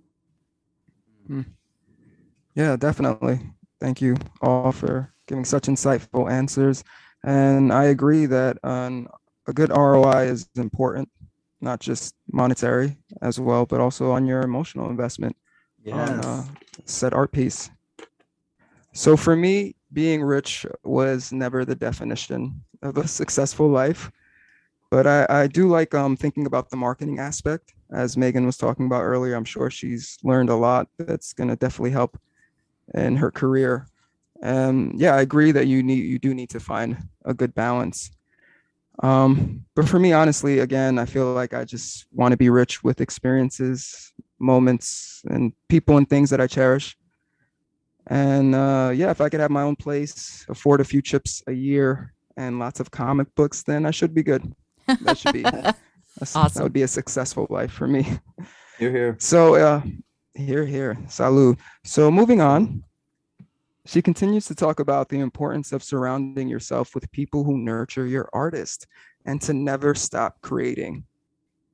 Yeah, definitely. Thank you all for giving such insightful answers. And I agree that a good ROI is important, not just monetary as well, but also on your emotional investment on said art piece. So for me, being rich was never the definition of a successful life, but I do like thinking about the marketing aspect, as Megan was talking about earlier. I'm sure she's learned a lot that's going to definitely help in her career. Yeah, I agree that you do need to find a good balance. But for me, honestly, again, I feel like I just want to be rich with experiences, moments, and people and things that I cherish. And yeah, if I could have my own place, afford a few chips a year, and lots of comic books, then I should be good. That should be awesome. That would be a successful life for me. You're here. So here, salud. So moving on, she continues to talk about the importance of surrounding yourself with people who nurture your artist and to never stop creating.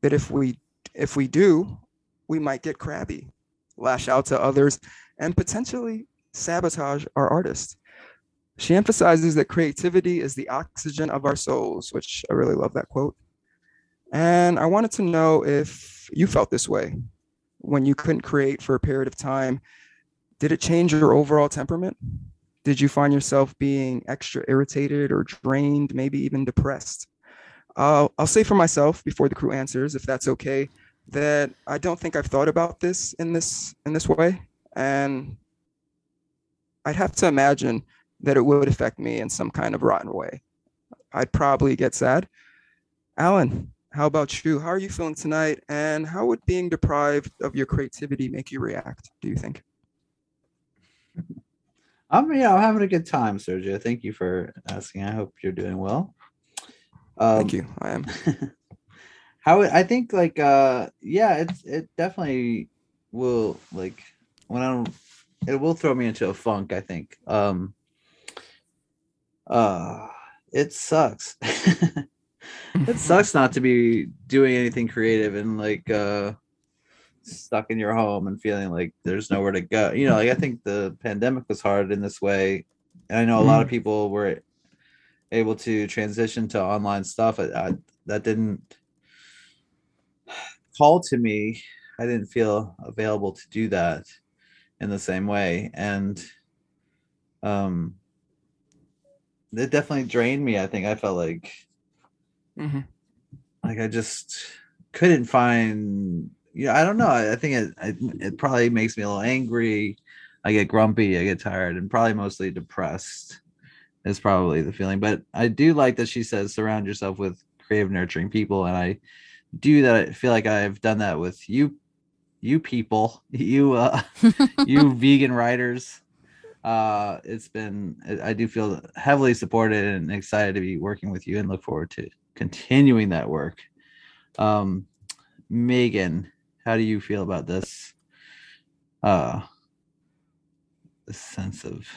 that if we do, we might get crabby, lash out to others, and potentially sabotage our artists. She emphasizes that creativity is the oxygen of our souls, which I really love that quote. And I wanted to know if you felt this way when you couldn't create for a period of time. Did it change your overall temperament? Did you find yourself being extra irritated or drained, maybe even depressed? I'll say for myself before the crew answers, if that's okay, that I don't think I've thought about this in this way, and I'd have to imagine that it would affect me in some kind of rotten way. I'd probably get sad. Alan, how about you? How are you feeling tonight? And how would being deprived of your creativity make you react, do you think? I'm having a good time, Sergio. Thank you for asking. I hope you're doing well. Thank you. I am. How I think it definitely will, like, it will throw me into a funk, I think. It sucks. It sucks not to be doing anything creative and stuck in your home and feeling like there's nowhere to go. I think the pandemic was hard in this way, and I know a lot of people were able to transition to online stuff. That didn't call to me. I didn't feel available to do that in the same way, and it definitely drained me. I think I felt like I just couldn't find. I don't know. I think it probably makes me a little angry. I get grumpy. I get tired, and probably mostly depressed is probably the feeling. But I do like that she says surround yourself with creative, nurturing people, and I do that. I feel like I've done that with you people, you vegan writers. I do feel heavily supported and excited to be working with you, and look forward to continuing that work. Megan, how do you feel about this? This sense of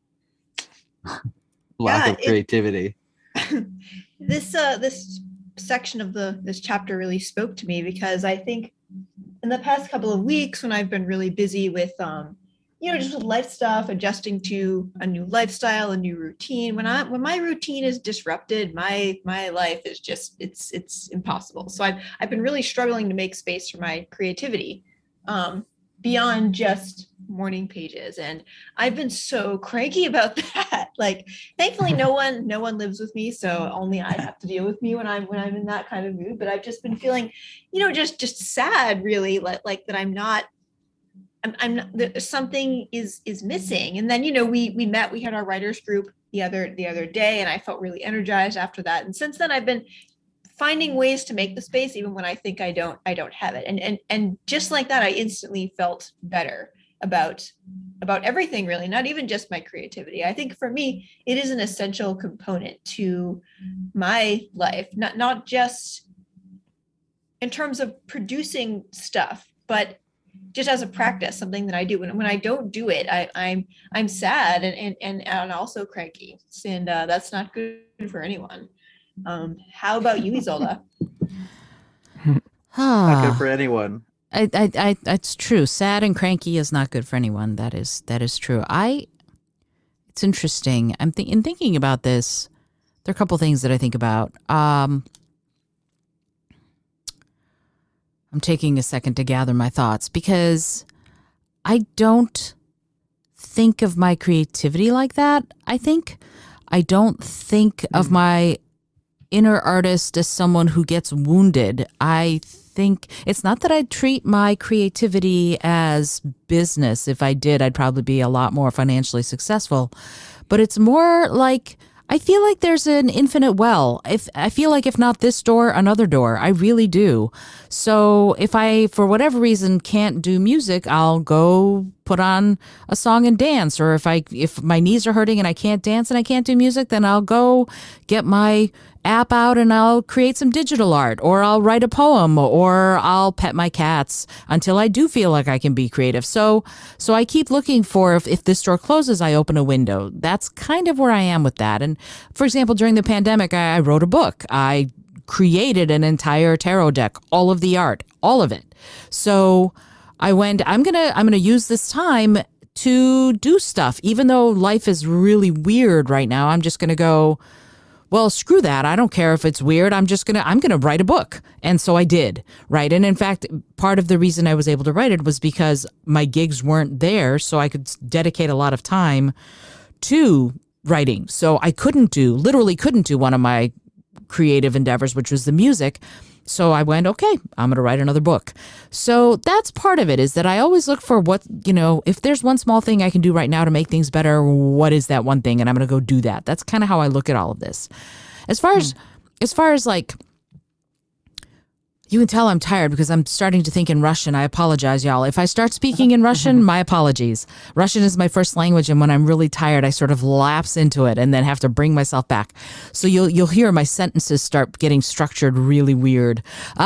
lack of creativity. This section of this chapter really spoke to me, because I think in the past couple of weeks, when I've been really busy with just with life stuff, adjusting to a new lifestyle, a new routine. When my routine is disrupted, my life is just it's impossible. So I've been really struggling to make space for my creativity, beyond just morning pages. And I've been so cranky about that. Like, thankfully no one lives with me, so only I have to deal with me when I'm in that kind of mood. But I've just been feeling, just sad, really, like that I'm not something is missing. And then we had our writers group the other day, and I felt really energized after that. And since then I've been finding ways to make the space even when I think I don't have it. And just like that, I instantly felt better about everything, really, not even just my creativity. I think for me it is an essential component to my life, not just in terms of producing stuff, but just as a practice, something that I do. When I don't do it, I'm sad and also cranky, and that's not good for anyone. How about you, Isolde? Not good for anyone. It's true. Sad and cranky is not good for anyone. That is true. It's interesting. In thinking about this, there are a couple things that I think about. I'm taking a second to gather my thoughts, because I don't think of my creativity like that. I don't think of my inner artist as someone who gets wounded. I think it's not that I treat my creativity as business. If I did, I'd probably be a lot more financially successful. But it's more like, I feel like there's an infinite well. I feel like if not this door, another door. I really do. So if I, for whatever reason, can't do music, I'll go put on a song and dance. Or if my knees are hurting and I can't dance and I can't do music, then I'll go get my app out and I'll create some digital art, or I'll write a poem, or I'll pet my cats until I do feel like I can be creative. So I keep looking for, if this door closes, I open a window. That's kind of where I am with that. And for example, during the pandemic, I wrote a book. I created an entire tarot deck, all of the art, all of it. So I went, I'm gonna use this time to do stuff, even though life is really weird right now. I'm just gonna go, well, screw that. I don't care if it's weird. I'm gonna write a book. And so I did, right? And in fact, part of the reason I was able to write it was because my gigs weren't there, so I could dedicate a lot of time to writing. So I literally couldn't do one of my creative endeavors, which was the music. So I went, okay, I'm going to write another book. So that's part of it, is that I always look for what, if there's one small thing I can do right now to make things better, what is that one thing? And I'm going to go do that. That's kind of how I look at all of this. As far as like, you can tell I'm tired because I'm starting to think in Russian. I apologize, y'all. If I start speaking in Russian, my apologies. Russian is my first language, and when I'm really tired, I sort of lapse into it and then have to bring myself back. So you'll hear my sentences start getting structured really weird.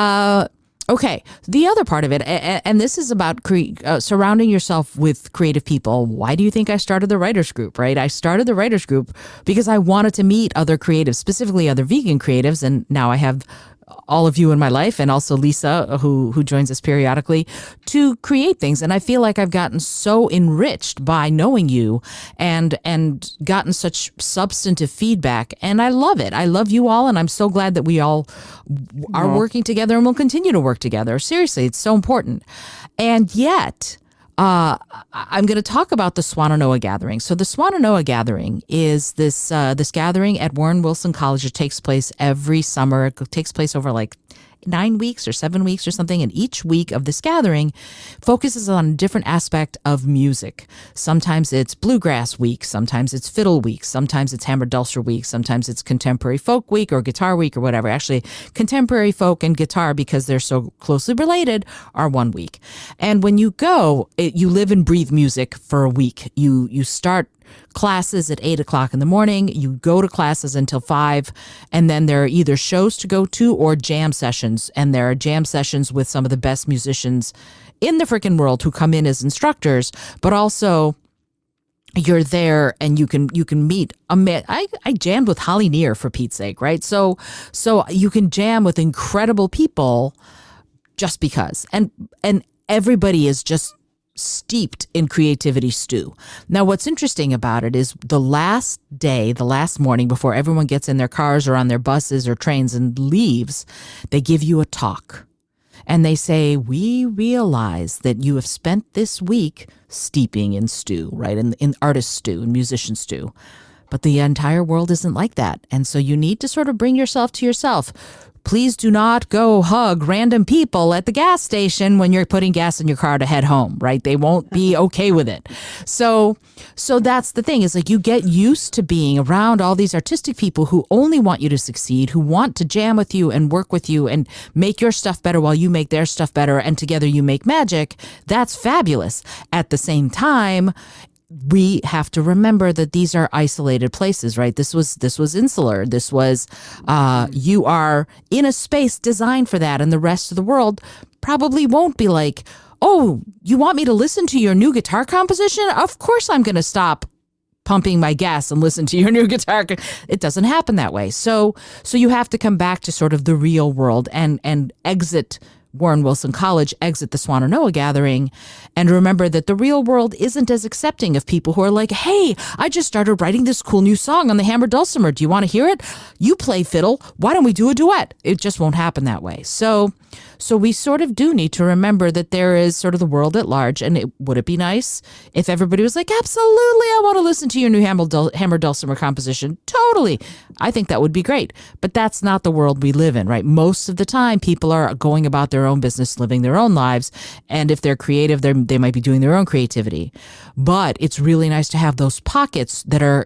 Okay, the other part of it, and this is about surrounding yourself with creative people. Why do you think I started the writers group, right? I started the writers group because I wanted to meet other creatives, specifically other vegan creatives, and now I have all of you in my life, and also Lisa, who joins us periodically, to create things. And I feel like I've gotten so enriched by knowing you and gotten such substantive feedback. And I love it. I love you all. And I'm so glad that we all are working together and will continue to work together. Seriously, it's so important. And yet, I'm going to talk about the Swannanoa Gathering. So the Swannanoa Gathering is this gathering at Warren Wilson College. It takes place every summer. It takes place over like 9 weeks or 7 weeks or something. And each week of this gathering focuses on a different aspect of music. Sometimes it's bluegrass week. Sometimes it's fiddle week. Sometimes it's hammer dulcimer week. Sometimes it's contemporary folk week or guitar week or whatever. Actually, contemporary folk and guitar, because they're so closely related, are 1 week. And when you go, you live and breathe music for a week. You start classes at 8 o'clock in the morning. You go to classes until 5, and then there are either shows to go to or jam sessions. And there are jam sessions with some of the best musicians in the freaking world who come in as instructors, but also you're there and you can meet. I jammed with Holly Near, for Pete's sake, right? So you can jam with incredible people just because, and everybody is just steeped in creativity stew. Now, what's interesting about it is the last morning before everyone gets in their cars or on their buses or trains and leaves, they give you a talk. And they say, we realize that you have spent this week steeping in stew, right? In artist stew and musician stew. But the entire world isn't like that. And so you need to sort of bring yourself to yourself. Please do not go hug random people at the gas station when you're putting gas in your car to head home, right? They won't be okay with it. So that's the thing, is like you get used to being around all these artistic people who only want you to succeed, who want to jam with you and work with you and make your stuff better while you make their stuff better, and together you make magic. That's fabulous. At the same time, we have to remember that these are isolated places, right? This was insular. This was, you are in a space designed for that, and the rest of the world probably won't be like, oh, you want me to listen to your new guitar composition? Of course I'm going to stop pumping my gas and listen to your new guitar. It doesn't happen that way. So you have to come back to sort of the real world and exit Warren Wilson College, exit the Swannanoa Gathering, and remember that the real world isn't as accepting of people who are like, hey, I just started writing this cool new song on the hammer dulcimer. Do you want to hear it? You play fiddle. Why don't we do a duet? It just won't happen that way. So we sort of do need to remember that there is sort of the world at large, and would it be nice if everybody was like, absolutely, I want to listen to your new hammer dulcimer composition. Totally. I think that would be great. But that's not the world we live in, right? Most of the time, people are going about their own business, living their own lives. And if they're creative, they might be doing their own creativity. But it's really nice to have those pockets that are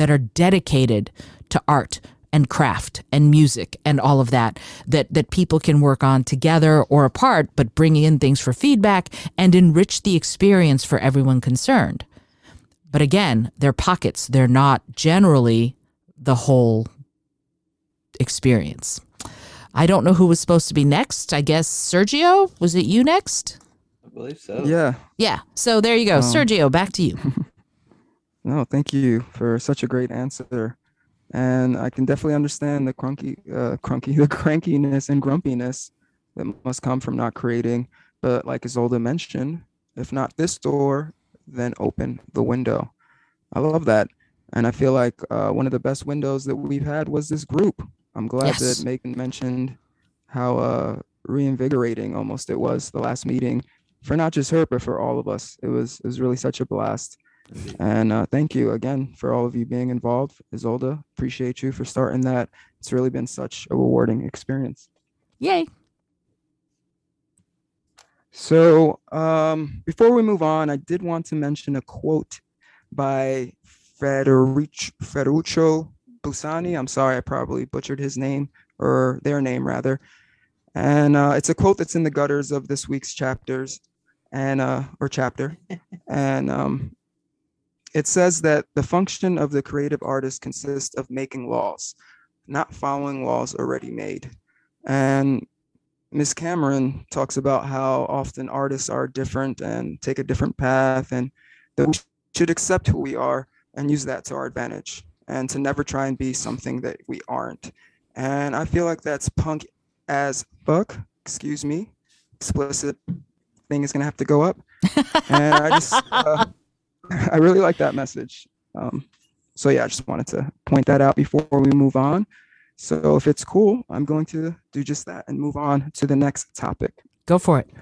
dedicated to art and craft and music and all of that people can work on together or apart, but bringing in things for feedback and enrich the experience for everyone concerned. But again, they're pockets. They're not generally the whole experience. I don't know who was supposed to be next. I guess Sergio, was it you next? I believe so. Yeah. So there you go. Sergio, back to you. No, thank you for such a great answer. And I can definitely understand the the crankiness and grumpiness that must come from not creating. But like Isolde mentioned, if not this door, then open the window. I love that. And I feel like one of the best windows that we've had was this group. I'm glad that Yes. Megan mentioned how reinvigorating almost it was the last meeting for not just her, but for all of us. It was really such a blast. And thank you again for all of you being involved. Isolde, appreciate you for starting that. It's really been such a rewarding experience. Yay. So before we move on, I did want to mention a quote by Ferruccio Busani. I'm sorry, I probably butchered his name or their name rather. And it's a quote that's in the gutters of this week's chapters and or chapter. And it says that the function of the creative artist consists of making laws, not following laws already made. And Miss Cameron talks about how often artists are different and take a different path, and that we should accept who we are and use that to our advantage, and to never try and be something that we aren't. And I feel like that's punk as fuck. Excuse me. Explicit thing is gonna have to go up. And I really like that message. So yeah, I just wanted to point that out before we move on. So if it's cool, I'm going to do just that and move on to the next topic. Go for it.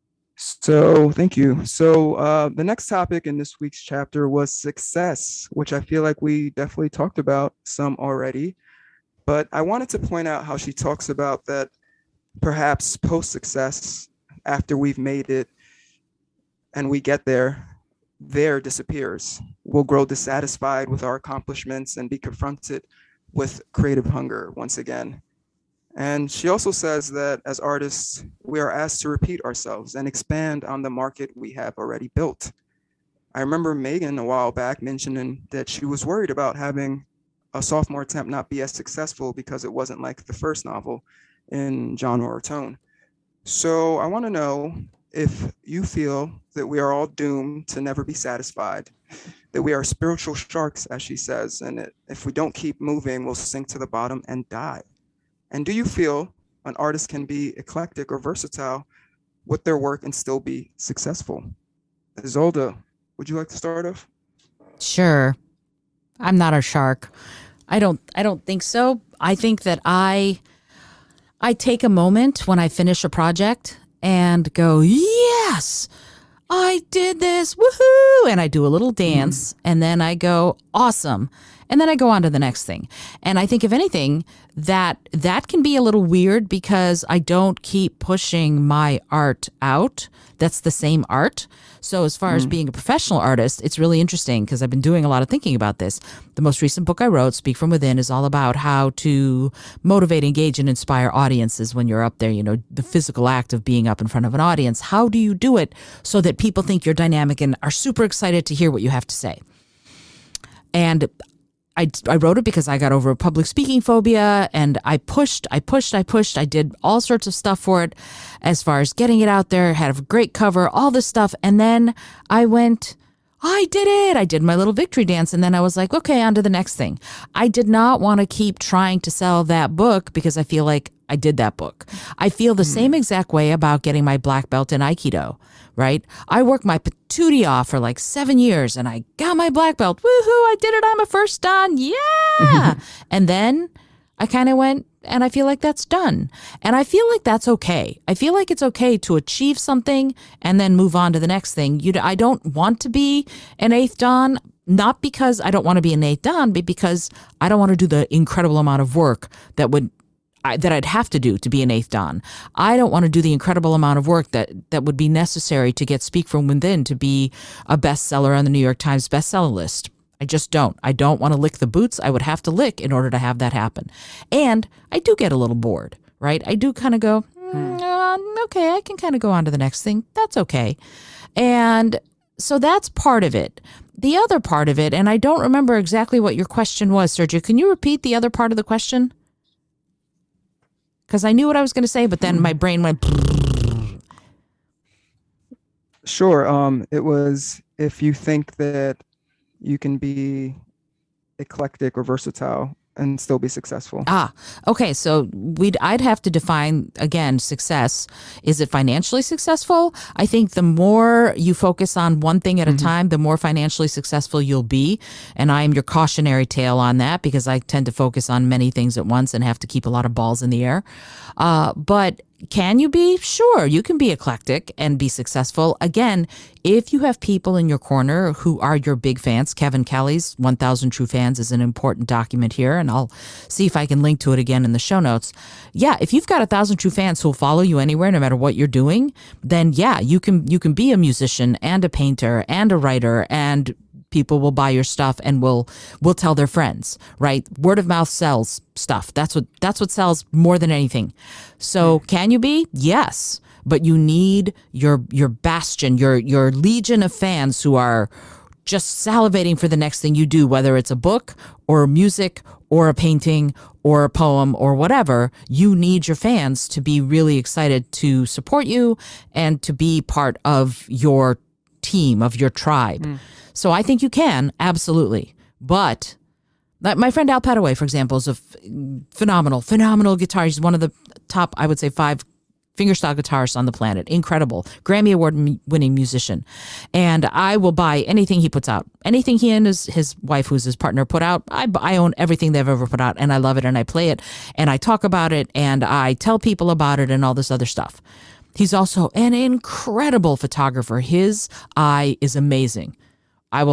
So thank you. So the next topic in this week's chapter was success, which I feel like we definitely talked about some already. But I wanted to point out how she talks about that perhaps post-success, after we've made it and we get there disappears. We'll grow dissatisfied with our accomplishments and be confronted with creative hunger once again. And she also says that as artists, we are asked to repeat ourselves and expand on the market we have already built. I remember Megan a while back mentioning that she was worried about having a sophomore attempt not be as successful because it wasn't like the first novel in genre or tone. So I want to know if you feel that we are all doomed to never be satisfied, that we are spiritual sharks, as she says, and if we don't keep moving, we'll sink to the bottom and die. And do you feel an artist can be eclectic or versatile with their work and still be successful? Isolde, would you like to start off? Sure. I'm not a shark. I don't think so. I think that I take a moment when I finish a project and go, yes, I did this, woohoo! And I do a little dance, and then I go, awesome. And then I go on to the next thing. And I think if anything, that can be a little weird because I don't keep pushing my art out. That's the same art. So as far as being a professional artist, it's really interesting because I've been doing a lot of thinking about this. The most recent book I wrote, Speak From Within, is all about how to motivate, engage, and inspire audiences when you're up there, you know, the physical act of being up in front of an audience. How do you do it so that people think you're dynamic and are super excited to hear what you have to say? And I wrote it because I got over a public speaking phobia, and I pushed. I did all sorts of stuff for it as far as getting it out there, had a great cover, all this stuff. And then I went, I did it. I did my little victory dance. And then I was like, okay, on to the next thing. I did not want to keep trying to sell that book because I feel like I did that book. I feel the same exact way about getting my black belt in Aikido, right? I worked my patootie off for like 7 years and I got my black belt. Woohoo, I did it. I'm a first dan. Yeah. And then I kind of went, and I feel like that's done. And I feel like that's okay. I feel like it's okay to achieve something and then move on to the next thing. I don't want to be an eighth dan, not because I don't want to be an eighth dan, but because I don't want to do the incredible amount of work that I'd have to do to be an eighth dan. I don't want to do the incredible amount of work that would be necessary to get Speak From Within to be a bestseller on the New York Times bestseller list. I just don't. I don't want to lick the boots I would have to lick in order to have that happen. And I do get a little bored, right? I do kind of go, okay, I can kind of go on to the next thing. That's okay. And so that's part of it. The other part of it, and I don't remember exactly what your question was, Sergio. Can you repeat the other part of the question? Because I knew what I was going to say, but then my brain went. Sure. It was if you think that you can be eclectic or versatile and still be successful. Okay. So I'd have to define again, success. Is it financially successful? I think the more you focus on one thing at a time, the more financially successful you'll be. And I am your cautionary tale on that because I tend to focus on many things at once and have to keep a lot of balls in the air. But can you be? Sure, you can be eclectic and be successful. Again, if you have people in your corner who are your big fans, Kevin Kelly's 1,000 True Fans is an important document here, and I'll see if I can link to it again in the show notes. Yeah, if you've got 1,000 true fans who'll follow you anywhere, no matter what you're doing, then yeah, you can be a musician and a painter and a writer, and people will buy your stuff and will tell their friends, right? Word of mouth sells stuff. That's what sells more than anything. So can you be? Yes. But you need your bastion, your legion of fans who are just salivating for the next thing you do, whether it's a book or music or a painting or a poem or whatever. You need your fans to be really excited to support you and to be part of your team, of your tribe. So I think you can, absolutely. But my friend Al Petaway, for example, is a phenomenal guitarist. He's one of the top, I would say, 5 fingerstyle guitarists on the planet. Incredible. Grammy Award-winning musician. And I will buy anything he puts out. Anything he and his wife, who's his partner, put out. I own everything they've ever put out, and I love it, and I play it, and I talk about it, and I tell people about it, and all this other stuff. He's also an incredible photographer. His eye is amazing. I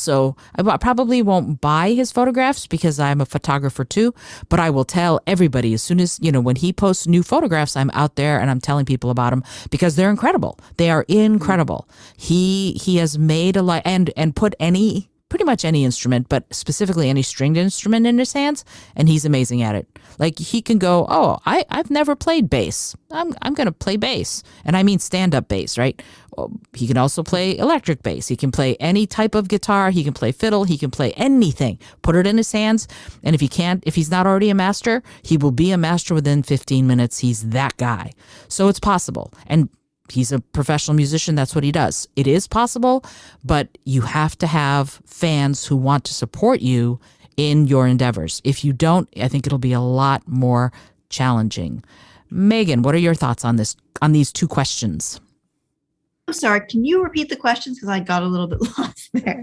probably won't buy his photographs because I'm a photographer too, but I will tell everybody as soon as, when he posts new photographs, I'm out there and I'm telling people about them because they're incredible. They are incredible. He has made a lot and put pretty much any instrument, but specifically any stringed instrument in his hands, and he's amazing at it. Like he can go, I've never played bass. I'm going to play bass. And I mean stand-up bass, right? He can also play electric bass. He can play any type of guitar. He can play fiddle. He can play anything. Put it in his hands. And if he's not already a master, he will be a master within 15 minutes. He's that guy. So it's possible. And he's a professional musician. That's what he does. It is possible, but you have to have fans who want to support you in your endeavors. If you don't, I think it'll be a lot more challenging. Megan, what are your thoughts on these 2 questions? I'm sorry. Can you repeat the questions? Because I got a little bit lost there.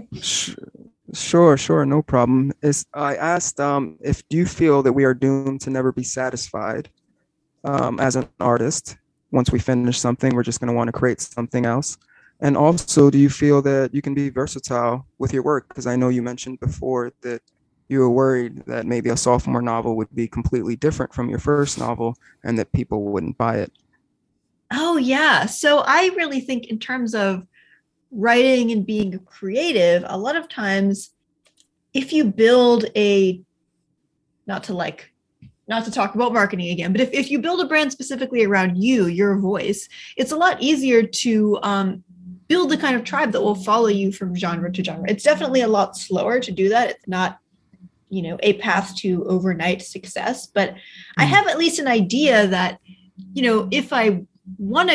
Sure. No problem. I asked if do you feel that we are doomed to never be satisfied as an artist? Once we finish something, we're just going to want to create something else. And also, do you feel that you can be versatile with your work? Because I know you mentioned before that you were worried that maybe a sophomore novel would be completely different from your first novel and that people wouldn't buy it. Oh, yeah. So I really think in terms of writing and being a creative, a lot of times if you build not to talk about marketing again, but if you build a brand specifically around your voice, it's a lot easier to build the kind of tribe that will follow you from genre to genre. It's definitely a lot slower to do that. It's not, a path to overnight success, but I have at least an idea that, if I want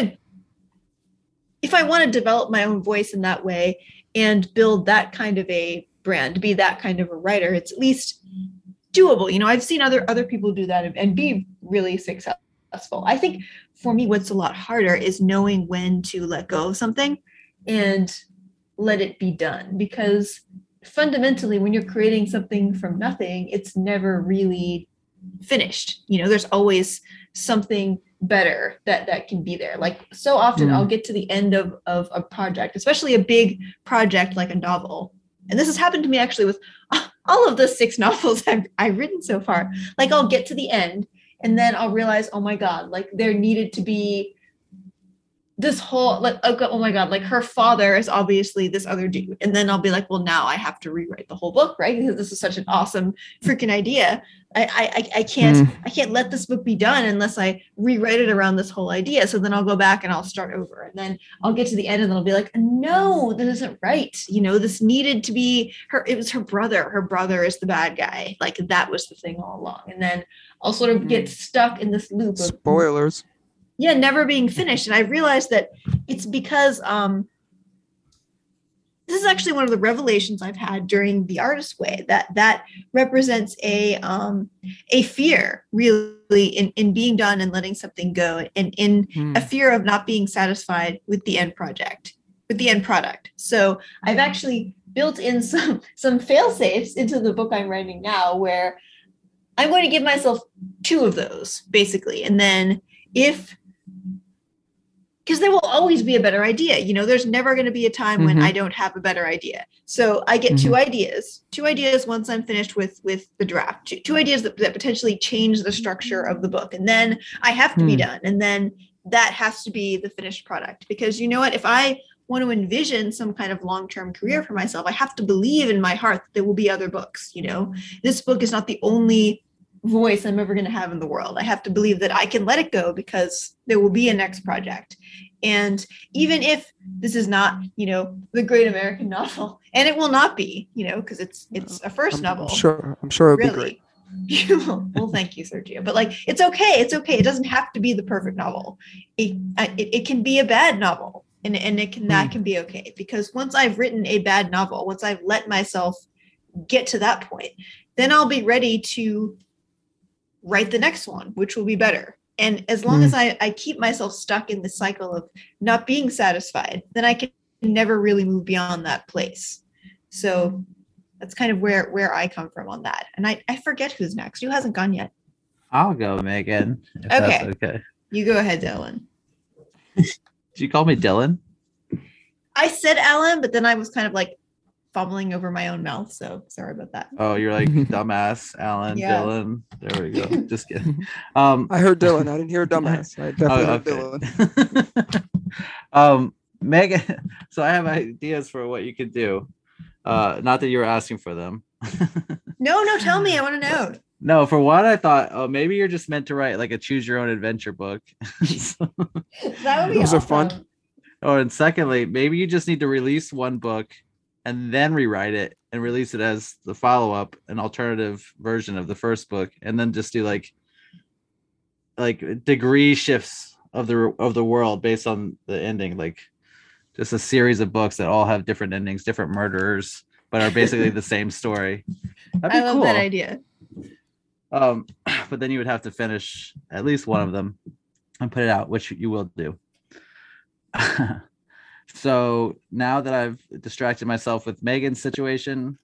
to develop my own voice in that way and build that kind of a brand, be that kind of a writer, it's at least doable. I've seen other people do that and be really successful. I think for me, what's a lot harder is knowing when to let go of something and let it be done. Because fundamentally, when you're creating something from nothing, it's never really finished. There's always something better that can be there. Like so often I'll get to the end of a project, especially a big project like a novel. And this has happened to me actually with all of the 6 novels I've written so far. Like I'll get to the end and then I'll realize, oh my God, like there needed to be this whole, like, oh my God, like her father is obviously this other dude. And then I'll be like, well, now I have to rewrite the whole book, right? Because this is such an awesome freaking idea. I can't let this book be done unless I rewrite it around this whole idea. So then I'll go back and I'll start over, and then I'll get to the end and then I'll be like, no, this isn't right. This needed to be her. It was her brother. Her brother is the bad guy. Like that was the thing all along. And then I'll sort of get stuck in this loop of spoilers. Never being finished. And I realized that it's because this this is actually one of the revelations I've had during the Artist Way, that represents a fear, really, in being done and letting something go, and in a fear of not being satisfied with the end product. So I've actually built in some fail safes into the book I'm writing now, where I'm going to give myself 2 of those, basically. And then because there will always be a better idea. You know, there's never going to be a time when I don't have a better idea. So I get 2 ideas once I'm finished with the draft, 2 ideas that potentially change the structure of the book. And then I have to be done. And then that has to be the finished product. Because you know what, if I want to envision some kind of long-term career for myself, I have to believe in my heart that there will be other books. You know, this book is not the only voice I'm ever going to have in the world. I have to believe that I can let it go because there will be a next project. And even if this is not, you know, the great American novel, and it will not be, you know, because it's a first novel. I'm sure it'll be great. Well, thank you, Sergio. But like, it's okay. It doesn't have to be the perfect novel. It can be a bad novel, and that can be okay. Because once I've written a bad novel, once I've let myself get to that point, then I'll be ready to write the next one, which will be better. And as long as I keep myself stuck in the cycle of not being satisfied, then I can never really move beyond that place. So that's kind of where I come from on that. And I forget who's next. Who hasn't gone yet? I'll go, Megan. If Okay. That's okay. You go ahead, Dylan. Did you call me Dylan? I said Alan, but then I was kind of like fumbling over my own mouth, so sorry about that. Oh, you're like dumbass, Alan, Yeah. Dylan. There we go. Just kidding. I heard Dylan. I didn't hear dumbass. I definitely heard Dylan. Megan. So I have ideas for what you could do. Not that you were asking for them. No, tell me. I want to know. No, for one, I thought, oh, maybe you're just meant to write like a choose your own adventure book. That would be Those are awesome. fun. And secondly, maybe you just need to release one book and then rewrite it and release it as the follow-up, an alternative version of the first book, and then just do like degree shifts of the world based on the ending, like just a series of books that all have different endings, different murderers, but are basically the same story. That'd be I love cool. that idea. But then you would have to finish at least one of them and put it out, which you will do. So now that I've distracted myself with Megan's situation,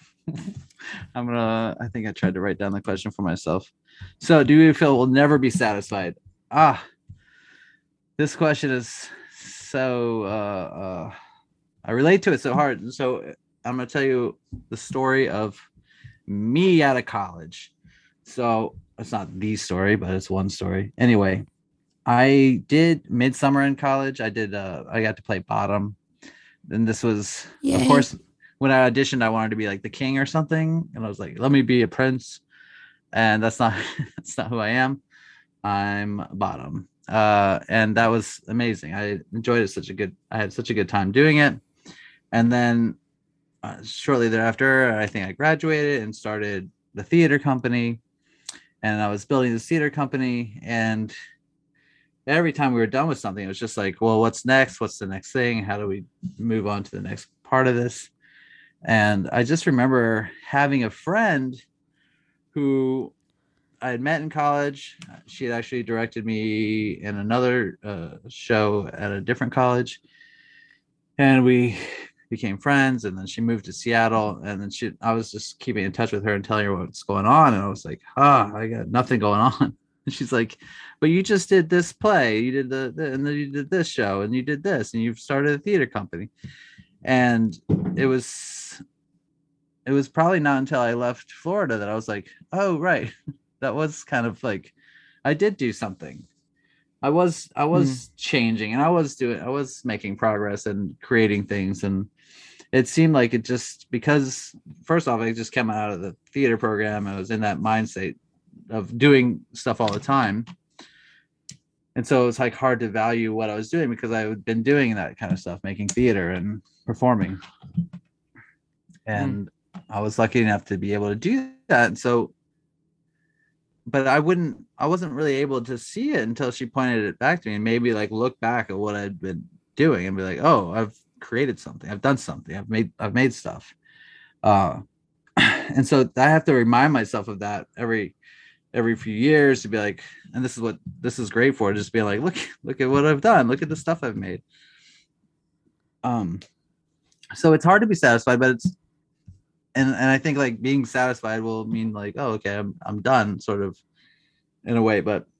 I think I tried to write down the question for myself. So do you feel we'll never be satisfied? This question is so, I relate to it so hard. So I'm going to tell you the story of me out of college. So it's not the story, but it's one story. Anyway, I did Midsummer in college. I got to play Bottom. And this was, of course, when I auditioned, I wanted to be like the king or something. And I was like, let me be a prince. And that's not who I am. I'm Bottom. And that was amazing. I enjoyed it. I had such a good time doing it. And then shortly thereafter, I think I graduated and started the theater company. And I was building this theater company, and every time we were done with something, it was just like, well, what's next? What's the next thing? How do we move on to the next part of this? And I just remember having a friend who I had met in college. She had actually directed me in another show at a different college. And we became friends, and then she moved to Seattle, and then I was just keeping in touch with her and telling her what's going on. And I was like, I got nothing going on. And she's like, but you just did this play, you did and then you did this show, and you did this, and you've started a theater company. And it was probably not until I left Florida that I was like, oh, right. That was kind of like, I did do something. I was changing, and I was making progress and creating things. And it seemed like it just, because first off, I just came out of the theater program. I was in that mindset of doing stuff all the time. And so it was like hard to value what I was doing, because I had been doing that kind of stuff, making theater and performing. And I was lucky enough to be able to do that. And so, but I wasn't really able to see it until she pointed it back to me, and maybe like look back at what I'd been doing and be like, oh, I've created something. I've done something. I've made stuff. And so I have to remind myself of that every few years to be like, and this is what this is great for, just being like, look at what I've done. Look at the stuff I've made. So it's hard to be satisfied, but it's, and I think like being satisfied will mean like, oh, okay, I'm done sort of in a way. But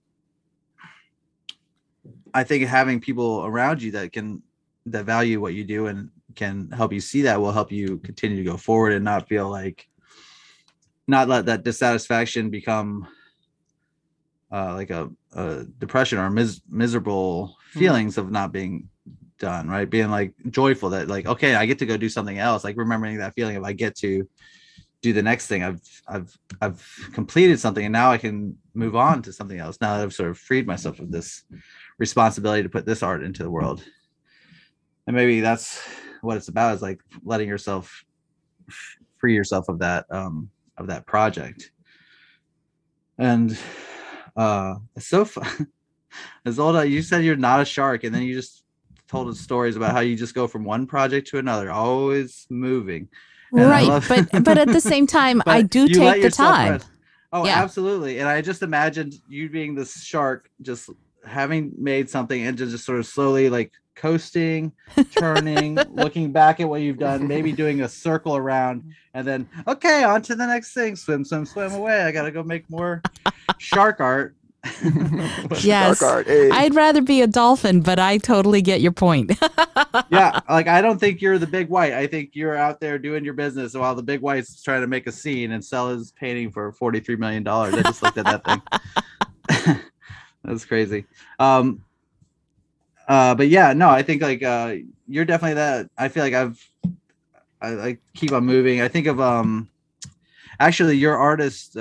I think having people around you that value what you do and can help you see that will help you continue to go forward and not feel like, not let that dissatisfaction become like a depression or miserable feelings of not being done, right? Being like joyful that like, okay, I get to go do something else, like remembering that feeling of I get to do the next thing. I've completed something and now I can move on to something else now that I've sort of freed myself of this responsibility to put this art into the world. And maybe that's what it's about, is like letting yourself free yourself of that project. And it's so fun. Izolda, you said you're not a shark, and then you just told us stories about how you just go from one project to another, always moving. And right, but at the same time, I do take the time. Rest. Oh, yeah. Absolutely. And I just imagined you being this shark, just having made something and just sort of slowly like coasting, turning, looking back at what you've done, maybe doing a circle around, and then okay, on to the next thing. Swim away. I gotta go make more shark art. Yes, shark art. Hey. I'd rather be a dolphin, but I totally get your point. Yeah, like I don't think you're the big white. I think you're out there doing your business while the big white's trying to make a scene and sell his painting for $43 million. I just looked at that thing. That's crazy. But yeah, no, I think like you're definitely that. I feel like I keep on moving. I think of actually your artist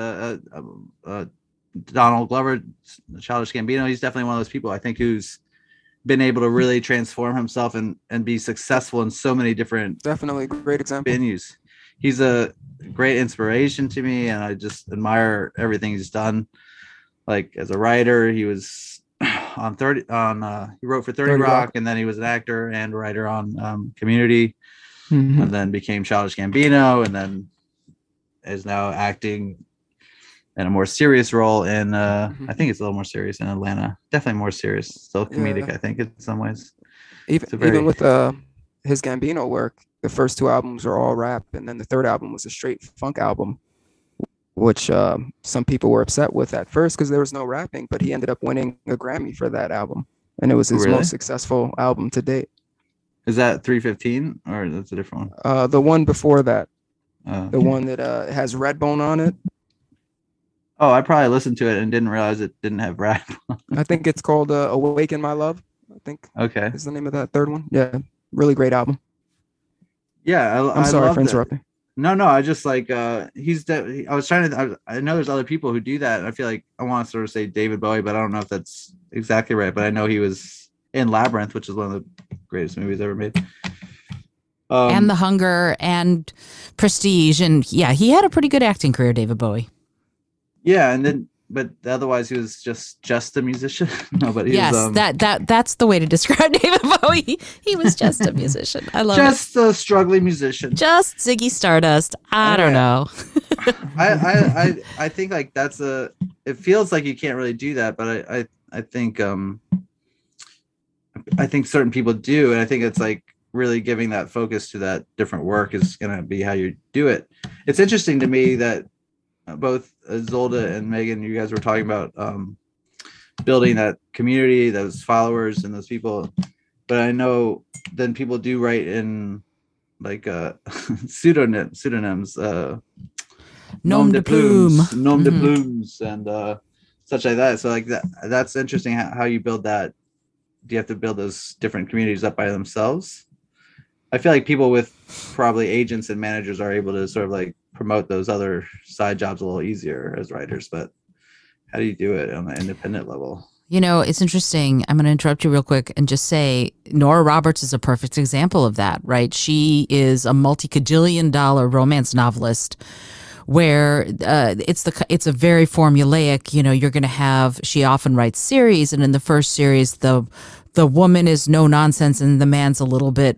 Donald Glover, Childish Gambino. He's definitely one of those people I think who's been able to really transform himself and be successful in so many different, definitely great example, venues. He's a great inspiration to me, and I just admire everything he's done. Like as a writer, he was he wrote for 30 Rock, and then he was an actor and writer on Community, and then became Childish Gambino, and then is now acting in a more serious role in I think it's a little more serious in Atlanta. Definitely more serious, still comedic. Yeah. I think in some ways. Even with his Gambino work, the first two albums are all rap, and then the third album was a straight funk album, which some people were upset with at first because there was no rapping, but he ended up winning a Grammy for that album, and it was his most successful album to date. Is that 315 or that's a different one? The one before that, the one that has Redbone on it. Oh, I probably listened to it and didn't realize it didn't have rap. I think it's called Awaken My Love. I think is the name of that third one. Yeah, really great album. Yeah, I'm sorry for interrupting. No, I just like I was trying to. I know there's other people who do that. And I feel like I want to sort of say David Bowie, but I don't know if that's exactly right. But I know he was in Labyrinth, which is one of the greatest movies ever made. And The Hunger and Prestige, and yeah, he had a pretty good acting career, David Bowie. Yeah, and then but otherwise he was just a musician. No, but yes, was, that's the way to describe David Bowie. He was just a musician. I love just a struggling musician. Just Ziggy Stardust. I don't know. I think like that's it feels like you can't really do that, but I think certain people do, and I think it's like really giving that focus to that different work is gonna be how you do it. It's interesting to me that both Izolda and Megan, you guys were talking about building that community, those followers and those people, but I know then people do write in like pseudonyms, nom de plume, and such like that. So like that's interesting how you build that. Do you have to build those different communities up by themselves? I feel like people with probably agents and managers are able to sort of like promote those other side jobs a little easier as writers, but how do you do it on an independent level? You know, it's interesting. I'm going to interrupt you real quick and just say Nora Roberts is a perfect example of that, right? She is a multi-cajillion-dollar romance novelist where it's a very formulaic, you know, you're going to have, she often writes series, and in the first series, the the woman is no nonsense and the man's a little bit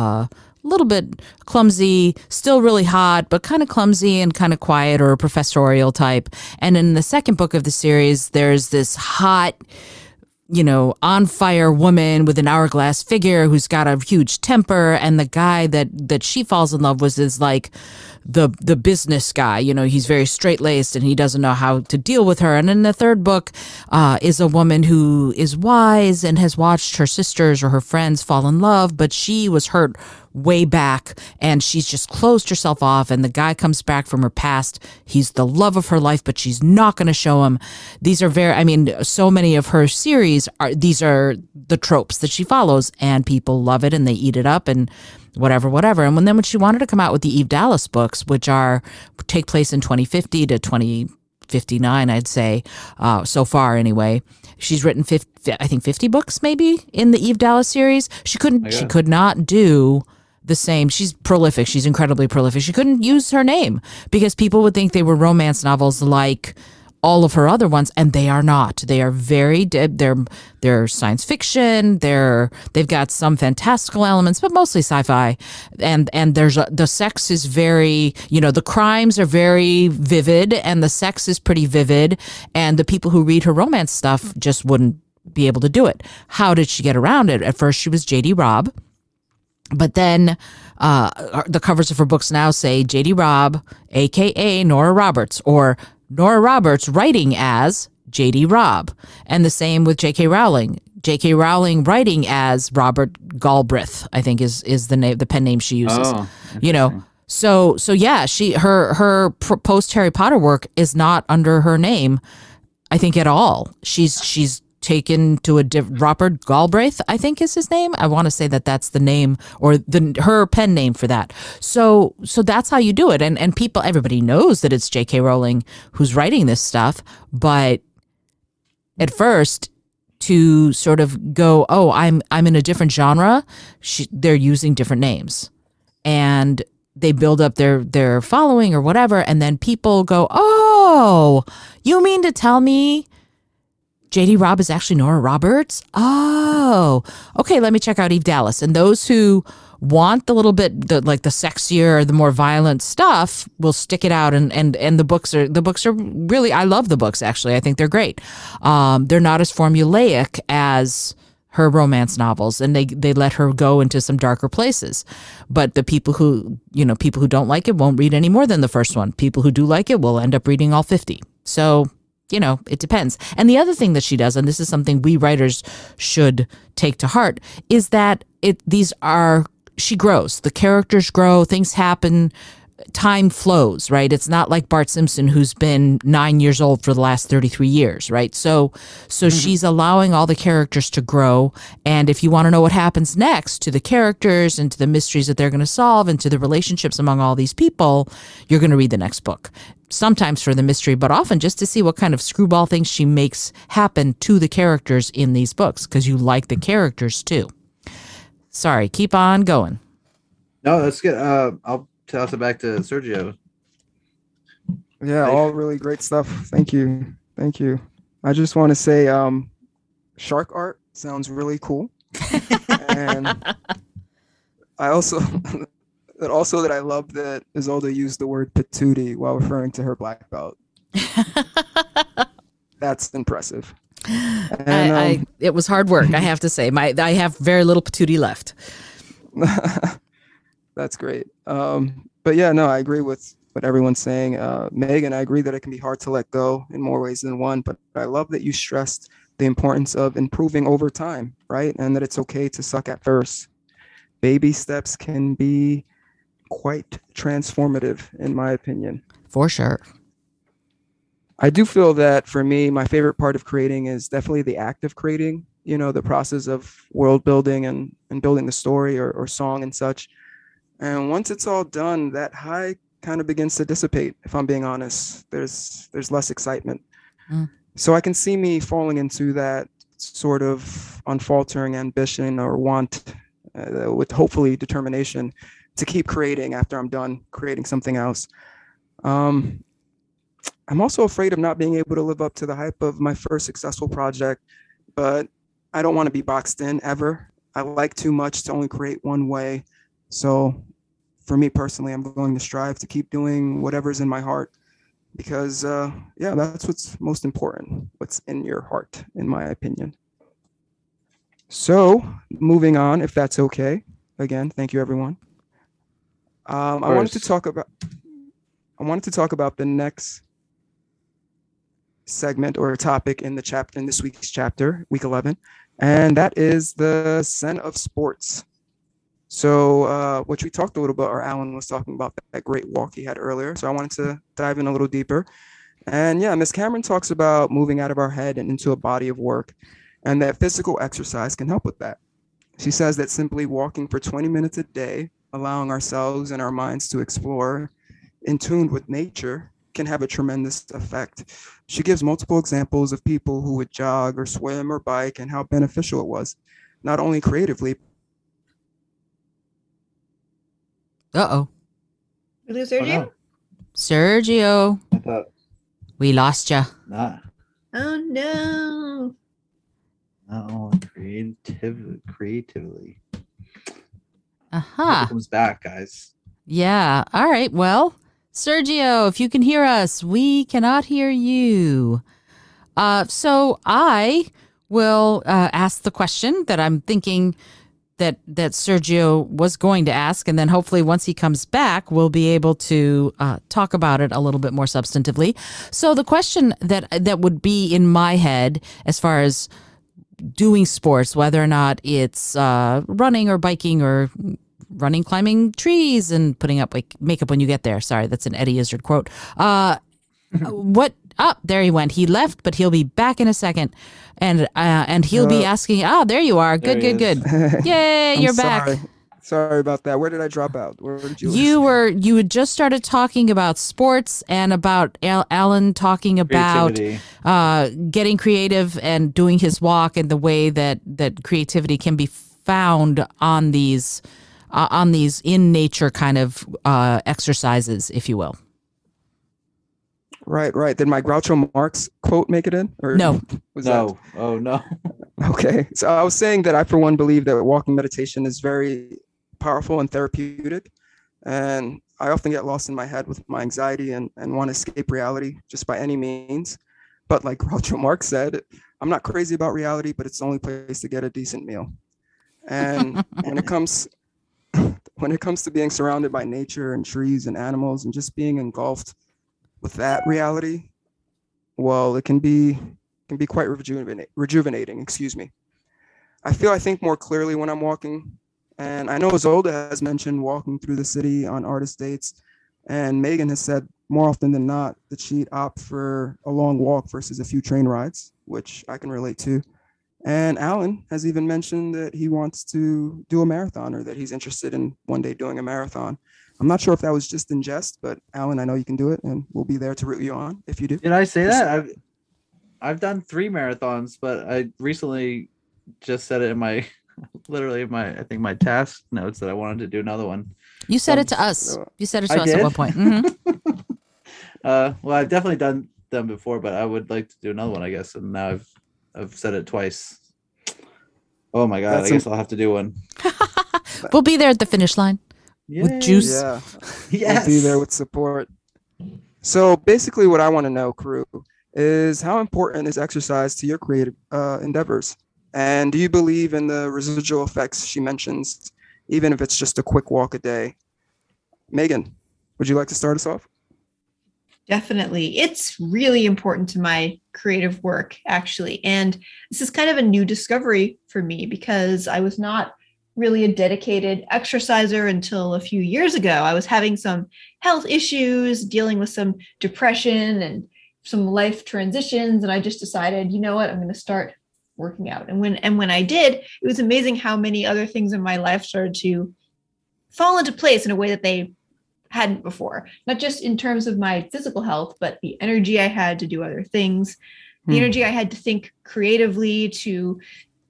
clumsy, still really hot, but kind of clumsy and kind of quiet or a professorial type. And in the second book of the series, there's this hot, on fire woman with an hourglass figure who's got a huge temper. And the guy that she falls in love with is like the business guy. He's very straight laced and he doesn't know how to deal with her. And in the third book is a woman who is wise and has watched her sisters or her friends fall in love, but she was hurt way back and she's just closed herself off, and the guy comes back from her past. He's the love of her life, but she's not going to show him. These are so many of her series these are the tropes that she follows, and people love it and they eat it up and whatever. And when she wanted to come out with the Eve Dallas books, which take place in 2050 to 2059, I'd say, so far anyway. She's written 50 books maybe in the Eve Dallas series. She could not do the same. She's prolific. She's incredibly prolific. She couldn't use her name because people would think they were romance novels like all of her other ones, and they are not. They are very they're science fiction. They've got some fantastical elements, but mostly sci-fi. And the sex is very, the crimes are very vivid and the sex is pretty vivid, and the people who read her romance stuff just wouldn't be able to do it. How did she get around it? At first she was J.D. Robb, but then the covers of her books now say J.D. Robb, aka Nora Roberts, or Nora Roberts writing as J.D. Robb. And the same with J.K. Rowling. J.K. Rowling writing as Robert Galbraith, I think is the pen name she uses. Oh, So yeah, her post Harry Potter work is not under her name, I think, at all. She's taken to Robert Galbraith, I think is his name. I want to say that's the name or her pen name for that. So that's how you do it. And everybody knows that it's J.K. Rowling who's writing this stuff. But at first, to sort of go, oh, I'm in a different genre, they're using different names. And they build up their following or whatever. And then people go, oh, you mean to tell me J.D. Robb is actually Nora Roberts? Oh, okay, let me check out Eve Dallas. And those who want the little bit, the sexier, the more violent stuff will stick it out. And the books are really, I love the books, actually. I think they're great. They're not as formulaic as her romance novels, and they let her go into some darker places. But the people who don't like it won't read any more than the first one. People who do like it will end up reading all 50. So, it depends. And the other thing that she does, and this is something we writers should take to heart, is that she grows. The characters grow, things happen, time flows, right? It's not like Bart Simpson, who's been 9 years old for the last 33 years, right? So she's allowing all the characters to grow. And if you want to know what happens next to the characters and to the mysteries that they're going to solve and to the relationships among all these people, you're going to read the next book. Sometimes for the mystery, but often just to see what kind of screwball things she makes happen to the characters in these books, because you like the characters too. Sorry, keep on going. No, that's good. I'll toss it back to Sergio. Yeah, all really great stuff. Thank you. I just want to say shark art sounds really cool. And I also that I love that Isolde used the word patootie while referring to her black belt. That's impressive. And, it was hard work, I have to say. I have very little patootie left. That's great. But yeah, no, I agree with what everyone's saying. Megan, I agree that it can be hard to let go in more ways than one, but I love that you stressed the importance of improving over time, right? And that it's okay to suck at first. Baby steps can be quite transformative, in my opinion. For sure. I do feel that for me, my favorite part of creating is definitely the act of creating, the process of world building and building the story or song and such. And once it's all done, that high kind of begins to dissipate, if I'm being honest. There's less excitement. So I can see me falling into that sort of unfaltering ambition or want with hopefully determination to keep creating after I'm done creating something else. I'm also afraid of not being able to live up to the hype of my first successful project, but I don't want to be boxed in ever. I like too much to only create one way. So for me personally, I'm going to strive to keep doing whatever's in my heart because, yeah, that's what's most important, what's in your heart, in my opinion. So moving on, if that's okay. Again, thank you, everyone. I wanted to talk about the next segment or topic in the chapter in this week's chapter, week 11, and that is the Sen of Sports. So, which we talked a little bit, or Alan was talking about that great walk he had earlier. So I wanted to dive in a little deeper. And yeah, Miss Cameron talks about moving out of our head and into a body of work, and that physical exercise can help with that. She says that simply walking for 20 minutes a day, allowing ourselves and our minds to explore in tune with nature, can have a tremendous effect. She gives multiple examples of people who would jog or swim or bike and how beneficial it was, not only creatively. Uh-oh. We lose Sergio? Oh, no. Sergio, I thought we lost you. not. Oh no. Not all creatively. Uh-huh. Comes back, guys. Yeah. All right. Well, Sergio, if you can hear us, we cannot hear you. So I will ask the question that I'm thinking that Sergio was going to ask, and then hopefully once he comes back, we'll be able to talk about it a little bit more substantively. So the question that would be in my head as far as doing sports, whether or not it's running or biking or running, climbing trees, and putting up like makeup when you get there. Sorry, that's an Eddie Izzard quote. What? Oh, there he went. He left, but he'll be back in a second, and he'll be asking. Oh, there you are. Good. Yay, you're back. Sorry about that. Where did I drop out? Where did you? You had just started talking about sports and about Alan talking about getting creative and doing his walk and the way that creativity can be found on these in nature kind of exercises, if you will. Right. Did my Groucho Marx quote make it in? Or no. Oh, no. Okay. So I was saying that I, for one, believe that walking meditation is very powerful and therapeutic. And I often get lost in my head with my anxiety and want to escape reality just by any means. But like Groucho Marx said, I'm not crazy about reality, but it's the only place to get a decent meal. And when it comes to being surrounded by nature and trees and animals and just being engulfed with that reality, well, it can be quite rejuvenating. Excuse me. I think more clearly when I'm walking, and I know Zolda has mentioned walking through the city on artist dates, and Megan has said more often than not that she'd opt for a long walk versus a few train rides, which I can relate to. And Alan has even mentioned that he wants to do a marathon, or that he's interested in one day doing a marathon. I'm not sure if that was just in jest, but Alan, I know you can do it, and we'll be there to root you on if you do. Did I say that? I've done 3 marathons, but I recently just said it in my I think my task notes that I wanted to do another one. You said it to us. You said it to us at one point. Mm-hmm. Well, I've definitely done them before, but I would like to do another one, I guess. And now I've said it twice. Oh my God, I guess I'll have to do one. We'll be there at the finish line. Yay. With juice. Yeah. Yes. We'll be there with support. So basically what I want to know, crew, is how important is exercise to your creative endeavors? And do you believe in the residual effects she mentions, even if it's just a quick walk a day? Megan, would you like to start us off? Definitely. It's really important to my creative work, actually. And this is kind of a new discovery for me because I was not really a dedicated exerciser until a few years ago. I was having some health issues, dealing with some depression and some life transitions. And I just decided, you know what, I'm going to start working out. And when I did, it was amazing how many other things in my life started to fall into place in a way that they hadn't before, not just in terms of my physical health, but the energy I had to do other things, the energy I had to think creatively, to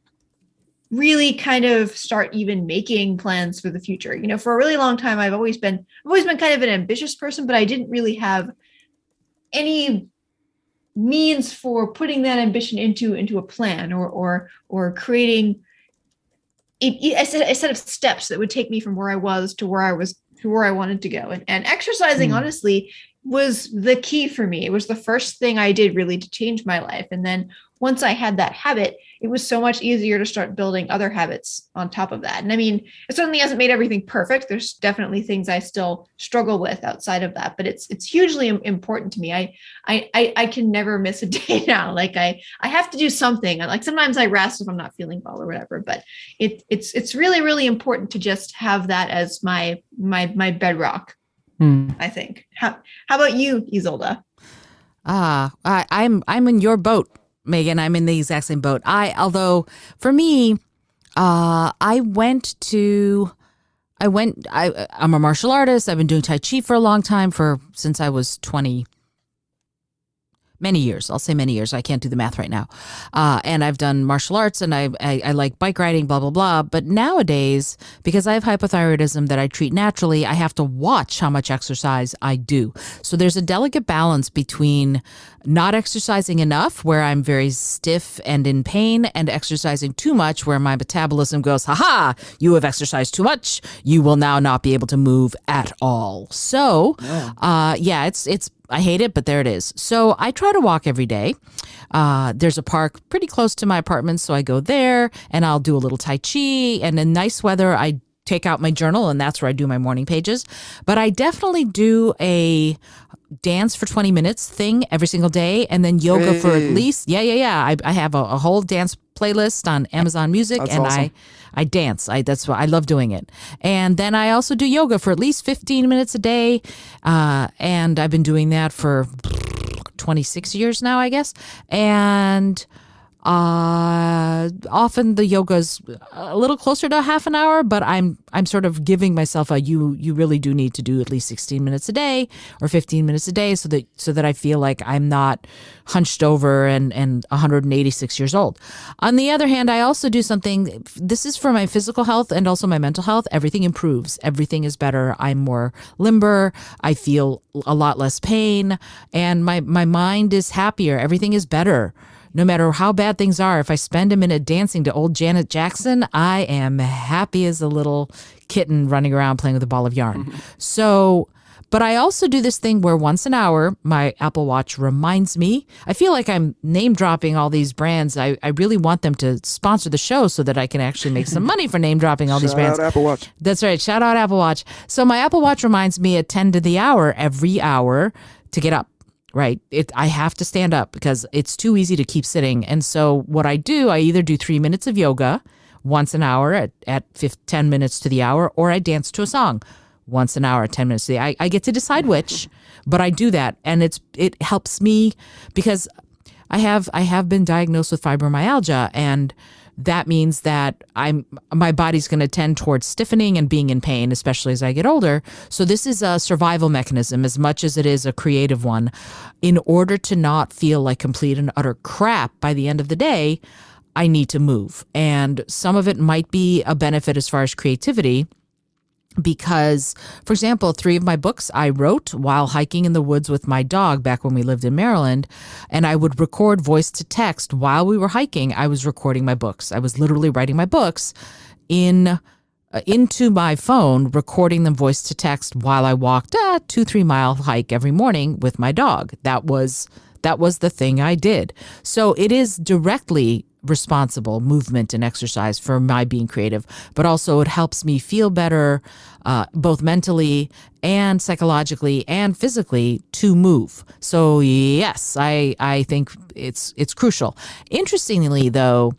really kind of start even making plans for the future. You know, for a really long time, I've always been kind of an ambitious person, but I didn't really have any means for putting that ambition into a plan or creating a set of steps that would take me from where I was to where I wanted to go. And exercising, honestly, was the key for me. It was the first thing I did really to change my life. And then once I had that habit, it was so much easier to start building other habits on top of that. And I mean, it certainly hasn't made everything perfect. There's definitely things I still struggle with outside of that, but it's hugely important to me. I can never miss a day now. Like I have to do something. Like sometimes I rest if I'm not feeling well or whatever, but it's really, really important to just have that as my bedrock. I think. How about you, Isolde? I'm in your boat, Megan. I'm in the exact same boat. Although for me, I'm a martial artist. I've been doing Tai Chi for a long time, since I was 20. Many years. I'll say many years. I can't do the math right now. And I've done martial arts, and I like bike riding, blah, blah, blah. But nowadays, because I have hypothyroidism that I treat naturally, I have to watch how much exercise I do. So there's a delicate balance between not exercising enough, where I'm very stiff and in pain, and exercising too much, where my metabolism goes, ha, you have exercised too much. You will now not be able to move at all. So, it's I hate it, but there it is. So I try to walk every day. There's a park pretty close to my apartment, so I go there and I'll do a little Tai Chi. And in nice weather, I take out my journal, and that's where I do my morning pages. But I definitely do a dance for 20 minutes thing every single day, and then yoga for at least, I have a whole dance playlist on Amazon Music. That's and awesome. I dance. That's why I love doing it. And then I also do yoga for at least 15 minutes a day. And I've been doing that for 26 years now, I guess. And often the yoga's a little closer to half an hour, but I'm sort of giving myself you really do need to do at least 16 minutes a day or 15 minutes a day so that I feel like I'm not hunched over and 186 years old. On the other hand, I also do something, this is for my physical health and also my mental health. Everything improves. Everything is better. I'm more limber. I feel a lot less pain, and my mind is happier. Everything is better. No matter how bad things are, if I spend a minute dancing to old Janet Jackson, I am happy as a little kitten running around playing with a ball of yarn. So, but I also do this thing where once an hour, my Apple Watch reminds me. I feel like I'm name dropping all these brands. I really want them to sponsor the show so that I can actually make some money for name dropping all these brands. Shout out Apple Watch. That's right. Shout out Apple Watch. So my Apple Watch reminds me at 10 to the hour every hour to get up. Right. I have to stand up because it's too easy to keep sitting. And so what I do, I either do 3 minutes of yoga once an hour at 10 minutes to the hour, or I dance to a song once an hour at 10 minutes to the hour. I get to decide which, but I do that. And it helps me because I have been diagnosed with fibromyalgia, and that means that my body's going to tend towards stiffening and being in pain, especially as I get older. So this is a survival mechanism as much as it is a creative one. In order to not feel like complete and utter crap by the end of the day, I need to move. And some of it might be a benefit as far as creativity, because, for example, 3 of my books I wrote while hiking in the woods with my dog back when we lived in Maryland, and I would record voice to text while we were hiking. I was recording my books. I was literally writing my books into my phone, recording them voice to text while I walked a 2-3 mile hike every morning with my dog. That was the thing I did. So it is directly responsible movement and exercise for my being creative, but also it helps me feel better, both mentally and psychologically and physically, to move. So yes, I think it's crucial. Interestingly, though,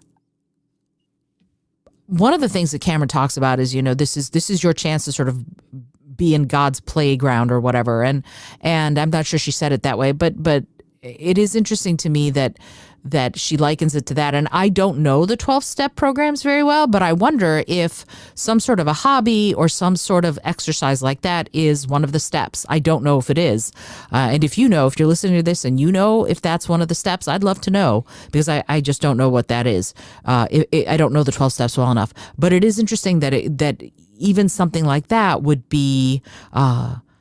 one of the things that Cameron talks about is, this is your chance to sort of be in God's playground or whatever. And I'm not sure she said it that way, but it is interesting to me that she likens it to that. And I don't know the 12-step programs very well, but I wonder if some sort of a hobby or some sort of exercise like that is one of the steps. I don't know if it is. And if you're listening to this and you know if that's one of the steps, I'd love to know, because I just don't know what that is. I don't know the 12 steps well enough, but it is interesting that even something like that would be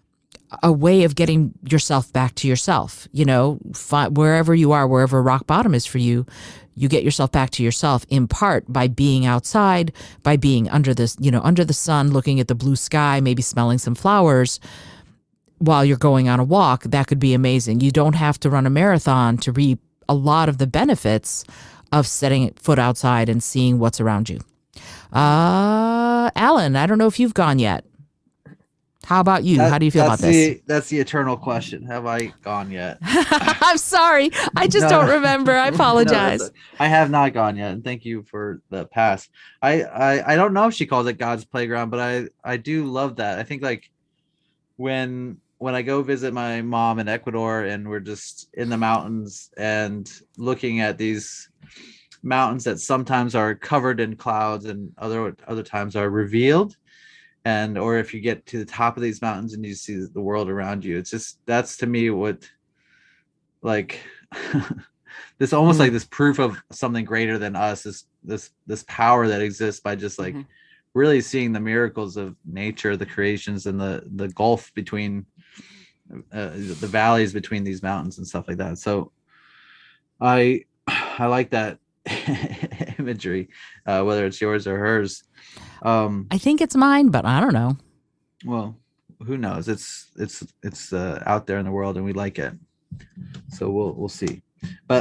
a way of getting yourself back to yourself. Wherever you are, wherever rock bottom is for you, you get yourself back to yourself in part by being outside, by being under the sun, looking at the blue sky, maybe smelling some flowers while you're going on a walk. That could be amazing. You don't have to run a marathon to reap a lot of the benefits of setting foot outside and seeing what's around you. Alan, I don't know if you've gone yet. How about you? How do you feel about this? That's the eternal question. Have I gone yet? I'm sorry. I just don't remember. I apologize. No, I have not gone yet. And thank you for the pass. I don't know if she calls it God's playground, but I do love that. I think like when I go visit my mom in Ecuador and we're just in the mountains and looking at these mountains that sometimes are covered in clouds and other times are revealed, or if you get to the top of these mountains and you see the world around you, it's just, that's to me what, like, this almost like this proof of something greater than us, this power that exists by just like really seeing the miracles of nature, the creations, and the gulf between the valleys between these mountains and stuff like that. So I like that imagery, whether it's yours or hers. I think it's mine, but I don't know. Well, who knows? It's out there in the world, and we like it. So we'll see. But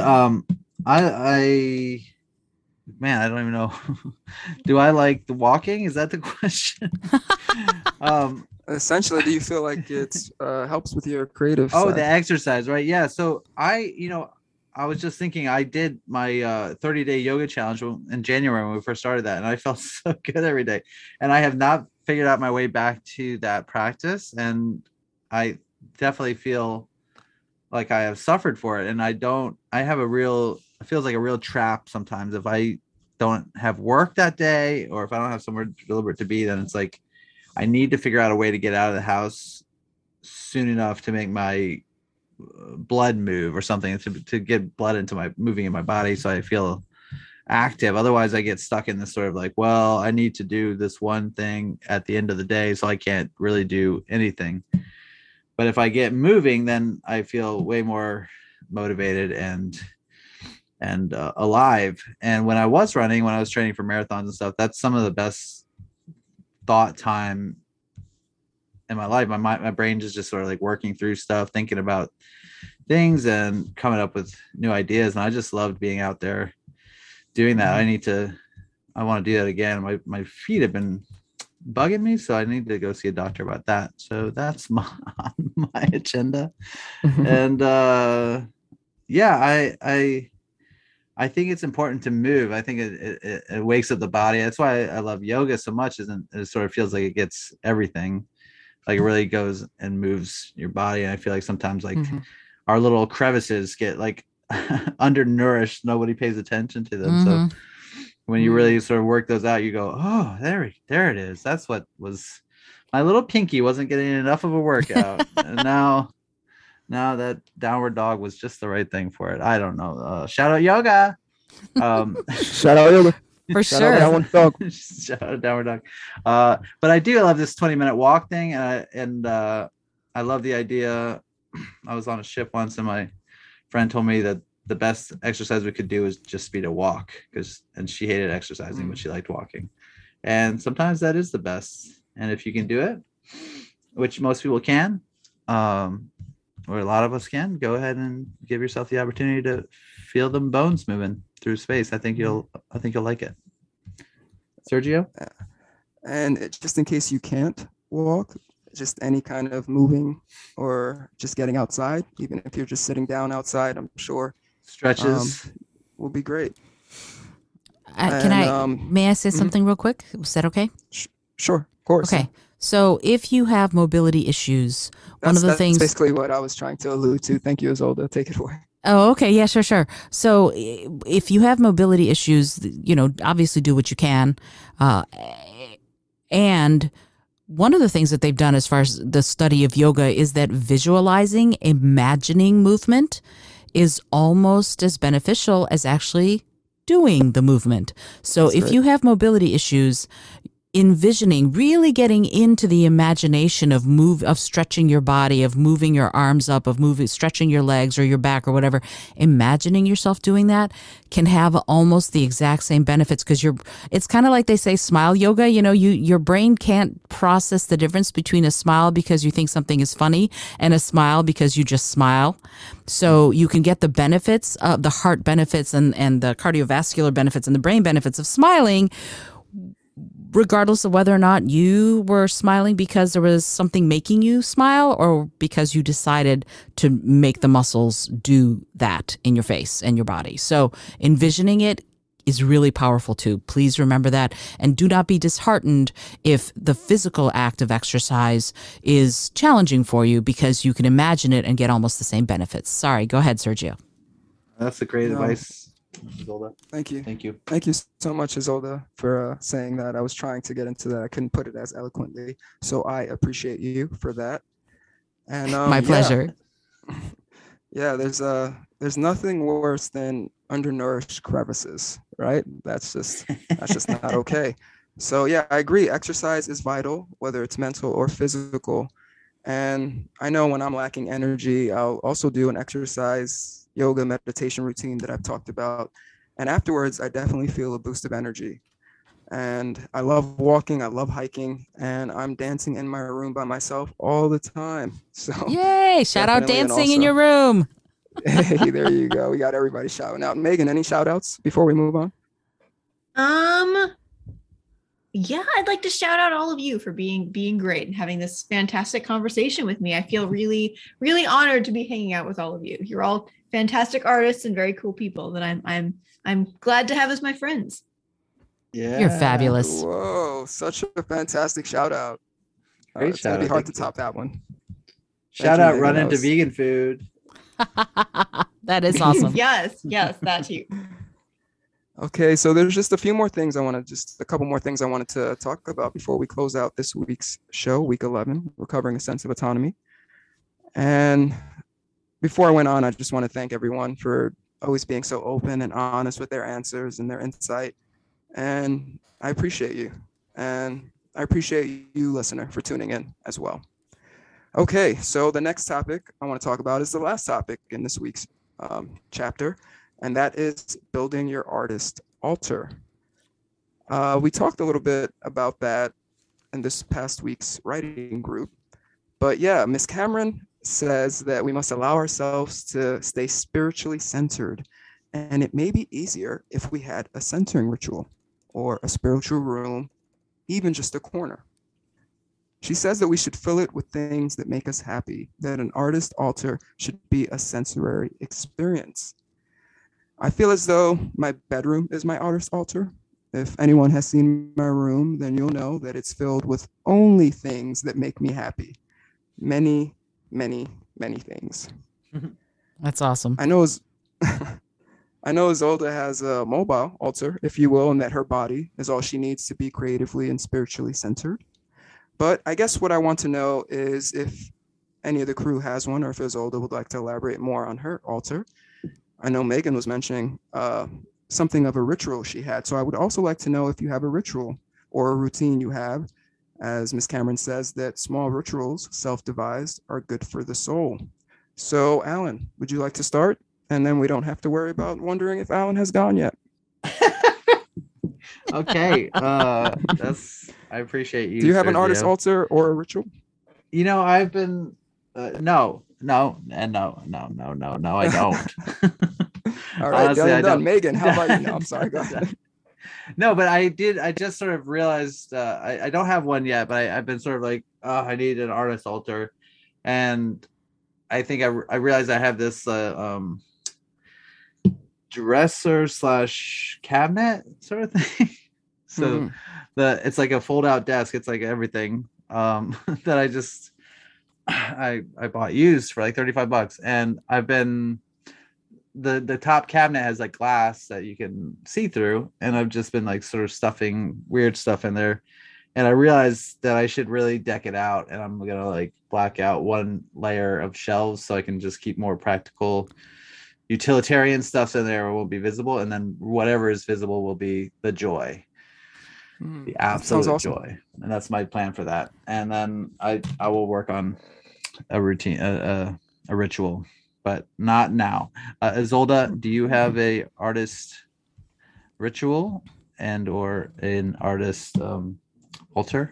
I man, I don't even know. Do I like the walking? Is that the question? Essentially, do you feel like it's helps with your creative side? The exercise, right? Yeah. So I was just thinking, I did my 30-day yoga challenge in January when we first started that, and I felt so good every day. And I have not figured out my way back to that practice, and I definitely feel like I have suffered for it. And it feels like a real trap sometimes if I don't have work that day, or if I don't have somewhere deliberate to be, then it's like I need to figure out a way to get out of the house soon enough to make my blood move or something, to get blood moving in my body, so I feel active. Otherwise I get stuck in this sort of like, well, I need to do this one thing at the end of the day, so I can't really do anything. But if I get moving, then I feel way more motivated and alive. And when I was running, when I was training for marathons and stuff, that's some of the best thought time in my life. My brain is just sort of like working through stuff, thinking about things and coming up with new ideas. And I just loved being out there doing that. I want to do that again. My feet have been bugging me, so I need to go see a doctor about that. So that's my agenda. And I think it's important to move. I think it wakes up the body. That's why I love yoga so much. It sort of feels like it gets everything. Like it really goes and moves your body. And I feel like sometimes like our little crevices get like undernourished. Nobody pays attention to them. So when you really sort of work those out, you go, oh, there it is. That's what was my little pinky wasn't getting enough of a workout. And now that downward dog was just the right thing for it. I don't know. Shout out yoga. Shout out yoga. For Shout sure. Out downward dog. Shout out downward dog. But I do love this 20-minute walk thing. And I love the idea. I was on a ship once and my friend told me that the best exercise we could do is just speed a walk, and she hated exercising, but she liked walking. And sometimes that is the best. And if you can do it, which most people can, or a lot of us can, go ahead and give yourself the opportunity to feel them bones moving through space. I think you'll like it. Sergio? And just in case you can't walk, just any kind of moving or just getting outside, even if you're just sitting down outside, I'm sure stretches will be great. May I say something real quick? Was that okay? Sure, of course. Okay. So if you have mobility issues, that's basically what I was trying to allude to. Thank you, Isolde. Take it away. Oh, okay. Yeah, sure. So if you have mobility issues, obviously do what you can. And one of the things that they've done as far as the study of yoga is that visualizing, imagining movement is almost as beneficial as actually doing the movement. So if you have mobility issues, envisioning, really getting into the imagination of stretching your body, of moving your arms up, of stretching your legs or your back or whatever, imagining yourself doing that can have almost the exact same benefits, because it's kind of like they say smile yoga. Your brain can't process the difference between a smile because you think something is funny and a smile because you just smile. So you can get the benefits of the heart benefits and the cardiovascular benefits and the brain benefits of smiling, regardless of whether or not you were smiling because there was something making you smile or because you decided to make the muscles do that in your face and your body. So envisioning it is really powerful too. Please remember that. And do not be disheartened if the physical act of exercise is challenging for you, because you can imagine it and get almost the same benefits. Sorry, go ahead, Sergio. That's a great advice, Isolde. Thank you. Thank you. Thank you so much, Isolde, for saying that. I was trying to get into that. I couldn't put it as eloquently. So I appreciate you for that. And my pleasure. Yeah, there's nothing worse than undernourished crevices, right? That's just not okay. So yeah, I agree. Exercise is vital, whether it's mental or physical. And I know when I'm lacking energy, I'll also do an exercise, yoga, meditation routine that I've talked about. And afterwards, I definitely feel a boost of energy. And I love walking, I love hiking, and I'm dancing in my room by myself all the time. So yay! Shout out dancing in your room. Hey, there you go. We got everybody shouting out. Megan, any shout outs before we move on? Yeah, I'd like to shout out all of you for being great and having this fantastic conversation with me. I feel really, really honored to be hanging out with all of you. You're all fantastic artists and very cool people that I'm glad to have as my friends. Yeah, you're fabulous. Whoa, such a fantastic shout out. Great it's gonna be shout-out. hard to top that one. Shout you, out, Megan. run That into was- vegan food. That is awesome. Yes, that too. Okay, so there's just a couple more things I wanted to talk about before we close out this week's show, week 11, Recovering a Sense of Autonomy. And before I went on, I just want to thank everyone for always being so open and honest with their answers and their insight. And I appreciate you. And I appreciate you, listener, for tuning in as well. Okay, so the next topic I want to talk about is the last topic in this week's chapter, and that is building your artist altar. We talked a little bit about that in this past week's writing group, but yeah, Miss Cameron says that we must allow ourselves to stay spiritually centered, and it may be easier if we had a centering ritual or a spiritual room, even just a corner. She says that we should fill it with things that make us happy, that an artist altar should be a sensory experience. I feel as though my bedroom is my artist altar. If anyone has seen my room, then you'll know that it's filled with only things that make me happy. Many, many, many things. That's awesome. I know Isolde has a mobile altar, if you will, and that her body is all she needs to be creatively and spiritually centered. But I guess what I want to know is if any of the crew has one, or if Isolde would like to elaborate more on her altar. I know Megan was mentioning something of a ritual she had. So I would also like to know if you have a ritual or a routine you have. As Ms. Cameron says, that small rituals, self-devised, are good for the soul. So Alan, would you like to start? And then we don't have to worry about wondering if Alan has gone yet. Okay, I appreciate you. Do you have an artist Sergio. altar or a ritual? I've been no, I don't. All right, Honestly, I done. don't. Megan, how about you? No, I'm sorry, go ahead. No, but I just sort of realized I don't have one yet, but I've been sort of like, oh, I need an artist altar, and I think I realized I have this dresser / cabinet sort of thing. So it's like a fold out desk. It's like everything that I bought used for like $35, and I've been the top cabinet has like glass that you can see through, and I've just been like sort of stuffing weird stuff in there, and I realized that I should really deck it out, and I'm gonna like black out one layer of shelves so I can just keep more practical utilitarian stuff in there. Won't be visible, and then whatever is visible will be the joy. The That sounds absolute awesome. joy. And that's my plan for that. And then I will work on a routine, a ritual, but not now. Isolda, do you have a artist ritual and or an artist altar?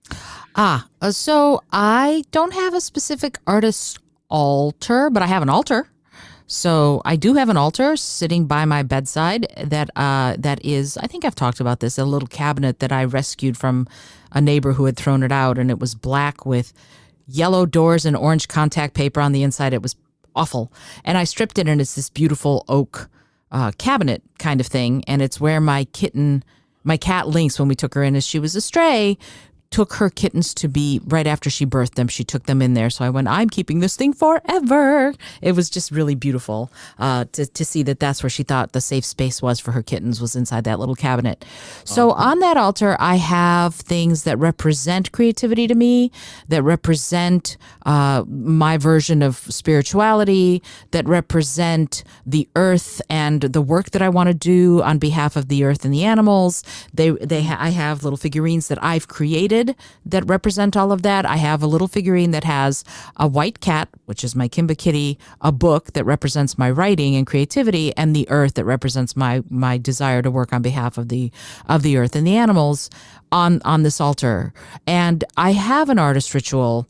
So I don't have a specific artist altar, but I have an altar. So I do have an altar sitting by my bedside that is, I think I've talked about this, a little cabinet that I rescued from a neighbor who had thrown it out, and it was black with yellow doors and orange contact paper on the inside. It was awful. And I stripped it, and it's this beautiful oak cabinet kind of thing, and it's where my cat Lynx, when we took her in as she was a stray, took her kittens to be right after she birthed them. She took them in there. So I went, I'm keeping this thing forever. It was just really beautiful to see that that's where she thought the safe space was for her kittens, was inside that little cabinet. So on that altar, I have things that represent creativity to me, that represent my version of spirituality, that represent the earth and the work that I want to do on behalf of the earth and the animals. I have little figurines that I've created that represent all of that. I have a little figurine that has a white cat, which is my Kimba kitty, a book that represents my writing and creativity, and the earth that represents my desire to work on behalf of the earth and the animals on this altar. And I have an artist ritual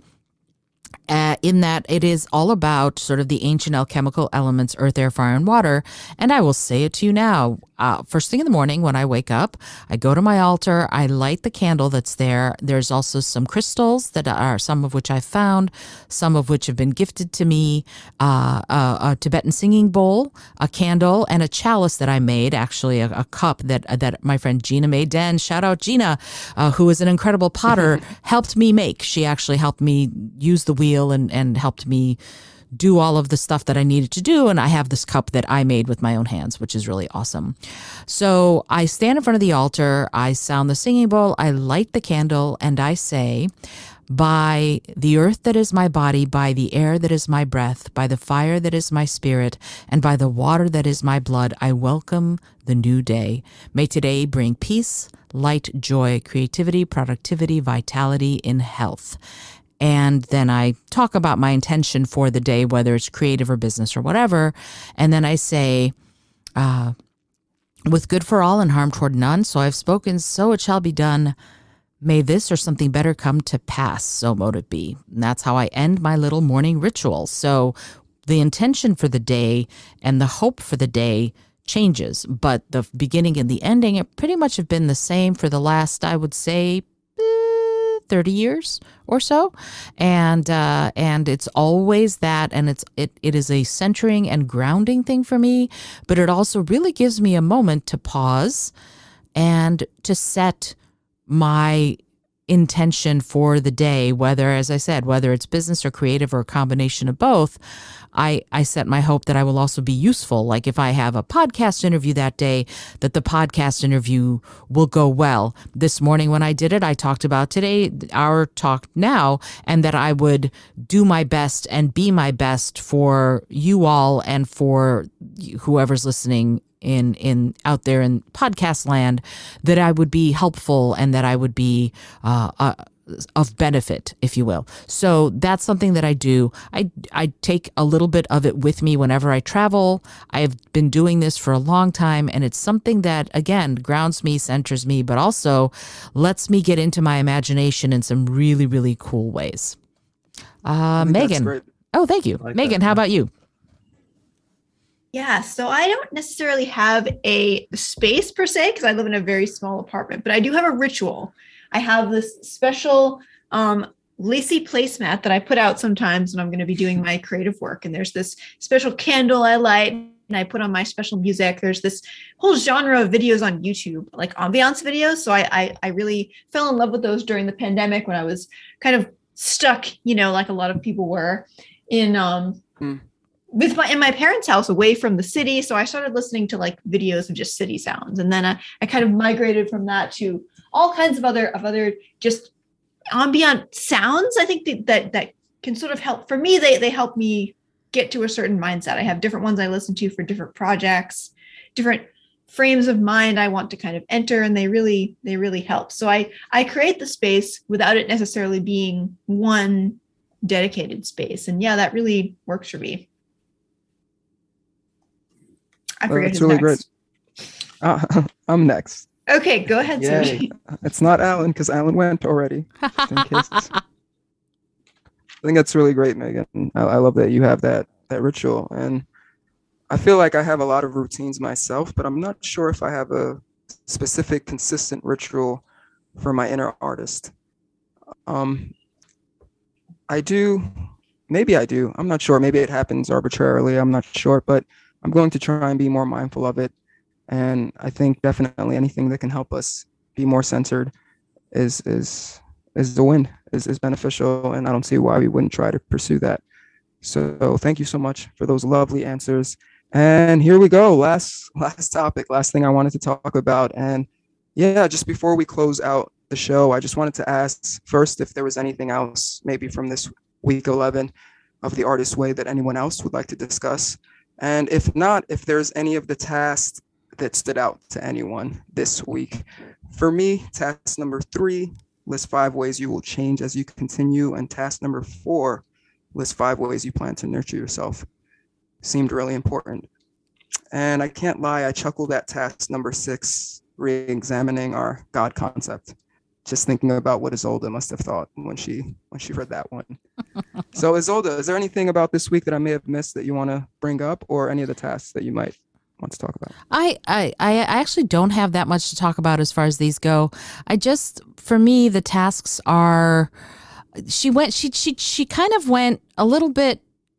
in that it is all about sort of the ancient alchemical elements, earth, air, fire, and water. And I will say it to you now. First thing in the morning when I wake up, I go to my altar, I light the candle that's there. There's also some crystals that are, some of which I found, some of which have been gifted to me, a Tibetan singing bowl, a candle, and a chalice that I made, actually a cup that my friend Gina made. Den, shout out Gina, who is an incredible potter, helped me make. She actually helped me use the wheel and helped me do all of the stuff that I needed to do. And I have this cup that I made with my own hands, which is really awesome. So I stand in front of the altar, I sound the singing bowl, I light the candle, and I say, by the earth that is my body, by the air that is my breath, by the fire that is my spirit, and by the water that is my blood, I welcome the new day. May today bring peace, light, joy, creativity, productivity, vitality, in health. And then I talk about my intention for the day, whether it's creative or business or whatever. And then I say, with good for all and harm toward none, so I've spoken, so it shall be done. May this or something better come to pass, so mote it be. And that's how I end my little morning ritual. So the intention for the day and the hope for the day changes, but the beginning and the ending, it pretty much have been the same for the last, I would say, 30 years or so. And it's always that, and it is a centering and grounding thing for me, but it also really gives me a moment to pause and to set my intention for the day, whether, as I said, whether it's business or creative or a combination of both. I set my hope that I will also be useful. Like if I have a podcast interview that day, that the podcast interview will go well. This morning when I did it, I talked about today, our talk now, and that I would do my best and be my best for you all and for whoever's listening in out there in podcast land, that I would be helpful and that I would be of benefit, if you will. So that's something that I do. I take a little bit of it with me whenever I travel. I've been doing this for a long time, and it's something that, again, grounds me, centers me, but also lets me get into my imagination in some really, really cool ways. Megan. Oh, thank you. Like Megan, how about you? Yeah, so I don't necessarily have a space per se, because I live in a very small apartment, but I do have a ritual. I have this special lacy placemat that I put out sometimes when I'm going to be doing my creative work. And there's this special candle I light and I put on my special music. There's this whole genre of videos on YouTube, like ambiance videos. So I really fell in love with those during the pandemic when I was kind of stuck, like a lot of people were in my parents' house away from the city. So I started listening to like videos of just city sounds. And then I kind of migrated from that to all kinds of other just ambient sounds. I think that can sort of help. For me, they help me get to a certain mindset. I have different ones I listen to for different projects, different frames of mind I want to kind of enter, and they really help. So I create the space without it necessarily being one dedicated space. And yeah, that really works for me. I forget That's who's really next. great. I'm next. Okay, go ahead, Sergi. It's not Alan because Alan went already. Just in case. I think that's really great, Megan. I love that you have that ritual, and I feel like I have a lot of routines myself, but I'm not sure if I have a specific, consistent ritual for my inner artist. I do. Maybe I do. I'm not sure. Maybe it happens arbitrarily. I'm not sure, but I'm going to try and be more mindful of it. And I think definitely anything that can help us be more centered is the win, is beneficial. And I don't see why we wouldn't try to pursue that. So thank you so much for those lovely answers. And here we go. Last topic, last thing I wanted to talk about. And yeah, just before we close out the show, I just wanted to ask first if there was anything else, maybe from this week 11 of The Artist's Way, that anyone else would like to discuss. And if not, if there's any of the tasks that stood out to anyone this week. For me, task number 3, list 5 ways you will change as you continue. And task number 4, list 5 ways you plan to nurture yourself. Seemed really important. And I can't lie, I chuckled at task number 6, re-examining our God concept. Just thinking about what Isolde must have thought when she read that one. So Isolde, is there anything about this week that I may have missed that you want to bring up, or any of the tasks that you might want to talk about? I actually don't have that much to talk about as far as these go. For me, the tasks are, she kind of went a little bit,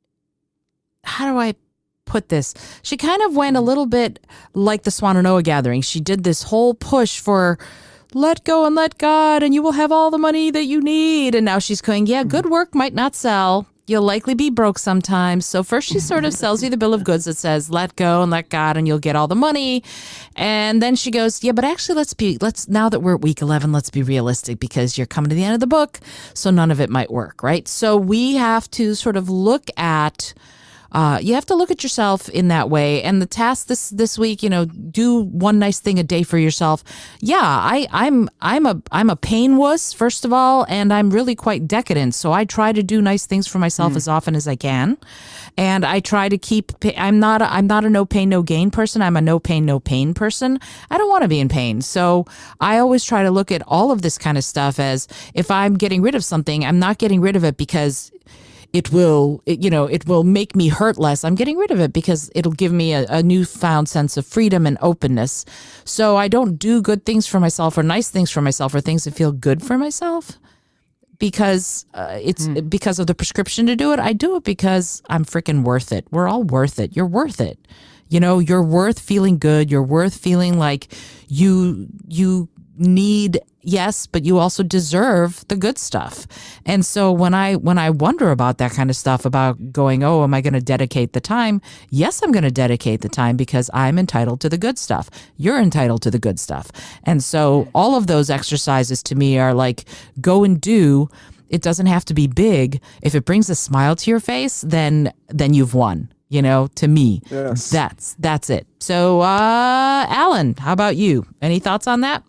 how do I put this? She kind of went a little bit like the Swannanoa Gathering. She did this whole push for let go and let God, and you will have all the money that you need. And now she's going, yeah, good work might not sell. You'll likely be broke sometimes. So first she sort of sells you the bill of goods that says, let go and let God and you'll get all the money. And then she goes, yeah, but actually now that we're at week 11, let's be realistic, because you're coming to the end of the book. So none of it might work, right? So we have to sort of look at, you have to look at yourself in that way. And the task this week, do one nice thing a day for yourself. Yeah, I'm a pain wuss, first of all, and I'm really quite decadent. So I try to do nice things for myself as often as I can. And I try to keep, I'm not a no pain, no gain person. I'm a no pain, no pain person. I don't want to be in pain. So I always try to look at all of this kind of stuff as, if I'm getting rid of something, I'm not getting rid of it because it will make me hurt less. I'm getting rid of it because it'll give me a newfound sense of freedom and openness. So I don't do good things for myself or nice things for myself or things that feel good for myself because it's because of the prescription to do it. I do it because I'm freaking worth it. We're all worth it. You're worth it. You're worth feeling good. You're worth feeling like you need, yes, but you also deserve the good stuff. And so when I wonder about that kind of stuff, about going, oh, am I going to dedicate the time? Yes, I'm going to dedicate the time because I'm entitled to the good stuff. You're entitled to the good stuff. And so all of those exercises to me are like, go and do. It doesn't have to be big. If it brings a smile to your face, then you've won. To me, yes. That's it. So, Alan, how about you? Any thoughts on that?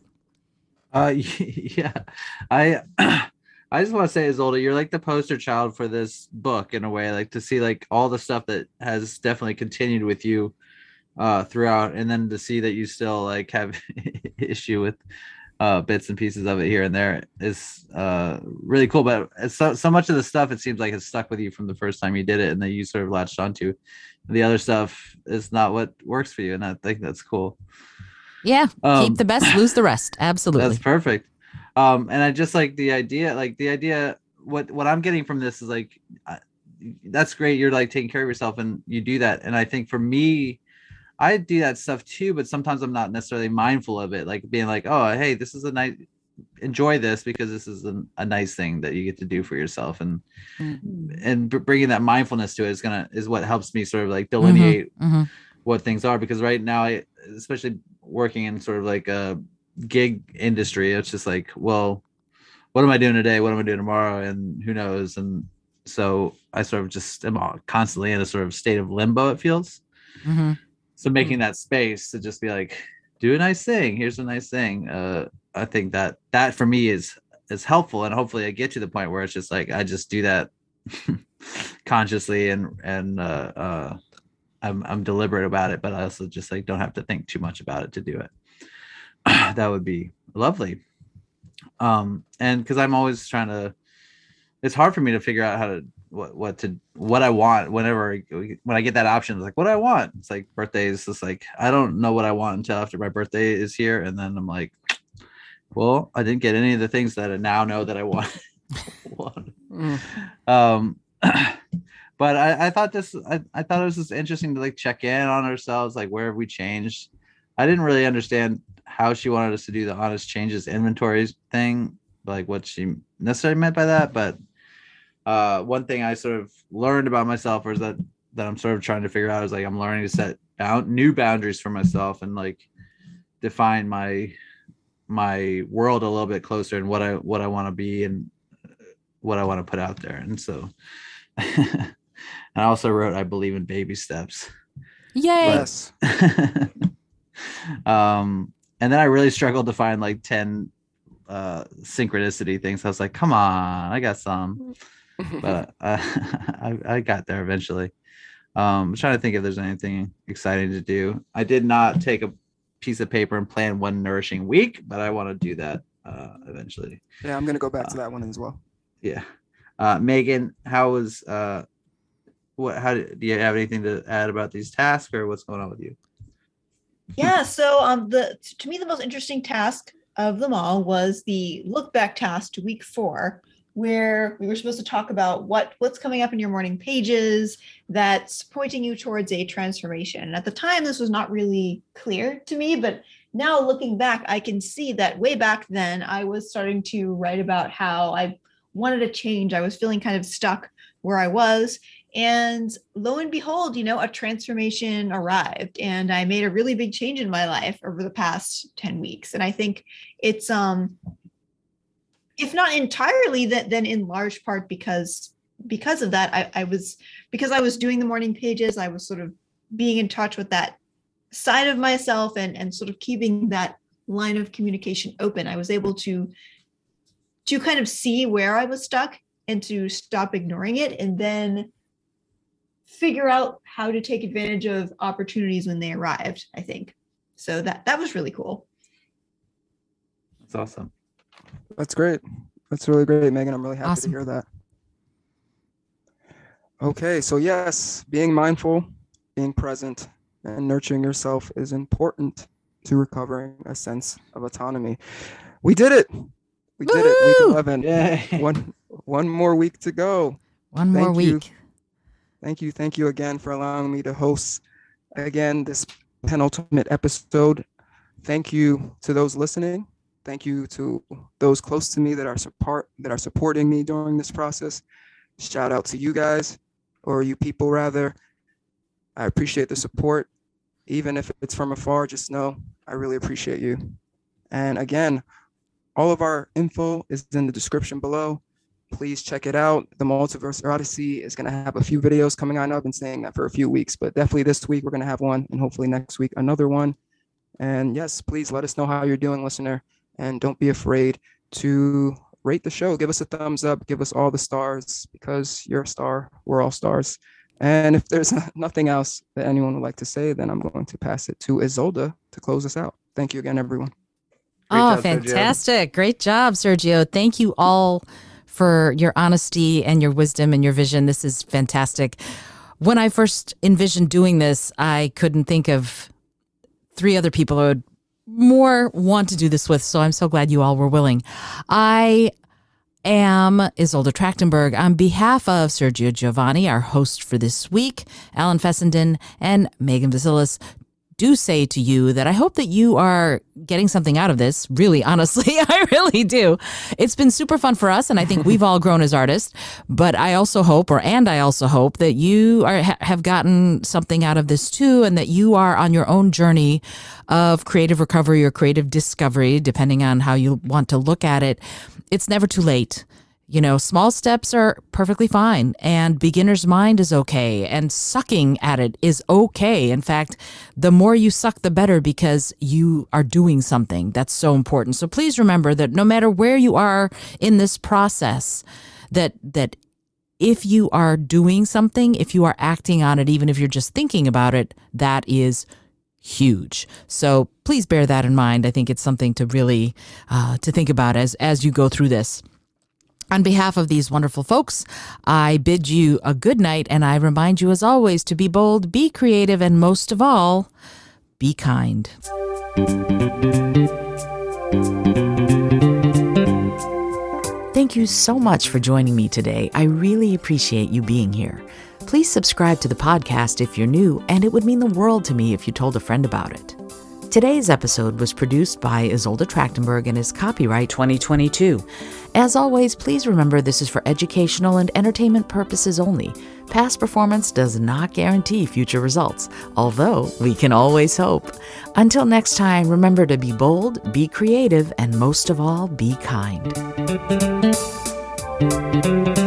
Yeah, I just want to say, Isolde, you're like the poster child for this book in a way, like to see like all the stuff that has definitely continued with you throughout, and then to see that you still like have issue with bits and pieces of it here and there is really cool. But so much of the stuff, it seems like, has stuck with you from the first time you did it, and that you sort of latched onto. The other stuff is not what works for you, and I think that's cool. Yeah, keep the best, lose the rest. Absolutely. That's perfect. And I just like the idea, what I'm getting from this is like, that's great. You're like taking care of yourself and you do that. And I think for me, I do that stuff too, but sometimes I'm not necessarily mindful of it. Like being like, oh, hey, this is a nice, enjoy this because this is a nice thing that you get to do for yourself. And bringing that mindfulness to it is what helps me sort of like delineate what things are. Because right now, especially working in sort of like a gig industry, it's just like, well, what am I doing today? What am I doing tomorrow? And who knows? And so I sort of just am constantly in a sort of state of limbo, it feels. So making that space to just be like, do a nice thing. Here's a nice thing. I think that for me is helpful, and hopefully I get to the point where it's just like I just do that consciously, and I'm deliberate about it, but I also just like don't have to think too much about it to do it. That would be lovely. And because I'm always trying to, it's hard for me to figure out how to what I want when I get that option. It's like, what do I want? It's like birthdays. It's like I don't know what I want until after my birthday is here, and then I'm like, well, I didn't get any of the things that I now know that I want. But I thought I thought it was just interesting to like check in on ourselves, like where have we changed. I didn't really understand how she wanted us to do the honest changes inventories thing, like what she necessarily meant by that. But one thing I sort of learned about myself, or is that I'm sort of trying to figure out, is like I'm learning to set new boundaries for myself and like define my world a little bit closer, and what I want to be and what I want to put out there. And so and I also wrote, I believe in baby steps. Yay. Yes. And then I really struggled to find like 10 synchronicity things. I was like, come on, I got some. But I got there eventually. I'm trying to think if there's anything exciting to do. I did not take a piece of paper and plan one nourishing week, but I want to do that eventually. Yeah, I'm gonna go back to that one as well. Yeah. Megan, how was do you have anything to add about these tasks, or what's going on with you? Yeah, so to me the most interesting task of them all was the look back task to week 4, where we were supposed to talk about what's coming up in your morning pages that's pointing you towards a transformation. And at the time, this was not really clear to me, but now looking back, I can see that way back then, I was starting to write about how I wanted to change. I was feeling kind of stuck where I was. And lo and behold, a transformation arrived, and I made a really big change in my life over the past 10 weeks. And I think it's, if not entirely, then in large part because of that, I was doing the morning pages, I was sort of being in touch with that side of myself and sort of keeping that line of communication open. I was able to kind of see where I was stuck and to stop ignoring it, and then figure out how to take advantage of opportunities when they arrived, I think. So that was really cool. That's awesome. That's great. That's really great, Megan. I'm really happy Awesome. to hear that. Okay, so yes, being mindful, being present, and nurturing yourself is important to recovering a sense of autonomy. We did it. We did it. Week 11. Yay. One more week to go. One more Thank you. week. Thank you again for allowing me to host again this penultimate episode. Thank you to those listening. Thank you to those close to me that are supporting me during this process. Shout out to you guys, or you people rather. I appreciate the support. Even if it's from afar, just know I really appreciate you. And again, all of our info is in the description below. Please check it out. The Multiverse Odyssey is going to have a few videos coming on. I've been saying that for a few weeks, but definitely this week we're going to have one, and hopefully next week another one. And yes, please let us know how you're doing, listener. And don't be afraid to rate the show. Give us a thumbs up. Give us all the stars, because you're a star. We're all stars. And if there's nothing else that anyone would like to say, then I'm going to pass it to Isolde to close us out. Thank you again, everyone. Great job, fantastic. Great job, Sergio. Thank you all for your honesty and your wisdom and your vision. This is fantastic. When I first envisioned doing this, I couldn't think of 3 other people I would more want to do this with. So I'm so glad you all were willing. I am Isolde Trachtenberg. On behalf of Sergio Giovanni, our host for this week, Alan Fessenden, and Megan Vasilis, do say to you that I hope that you are getting something out of this. Really, honestly, I really do. It's been super fun for us, and I think we've all grown as artists. But I also hope, that you have gotten something out of this too, and that you are on your own journey of creative recovery or creative discovery, depending on how you want to look at it. It's never too late. Small steps are perfectly fine, and beginner's mind is okay, and sucking at it is okay. In fact, the more you suck, the better, because you are doing something that's so important. So please remember that no matter where you are in this process, that if you are doing something, if you are acting on it, even if you're just thinking about it, that is huge. So please bear that in mind. I think it's something to really to think about as you go through this. On behalf of these wonderful folks, I bid you a good night, and I remind you, as always, to be bold, be creative, and most of all, be kind. Thank you so much for joining me today. I really appreciate you being here. Please subscribe to the podcast if you're new, and it would mean the world to me if you told a friend about it. Today's episode was produced by Isolde Trachtenberg and is copyright 2022. As always, please remember this is for educational and entertainment purposes only. Past performance does not guarantee future results, although we can always hope. Until next time, remember to be bold, be creative, and most of all, be kind.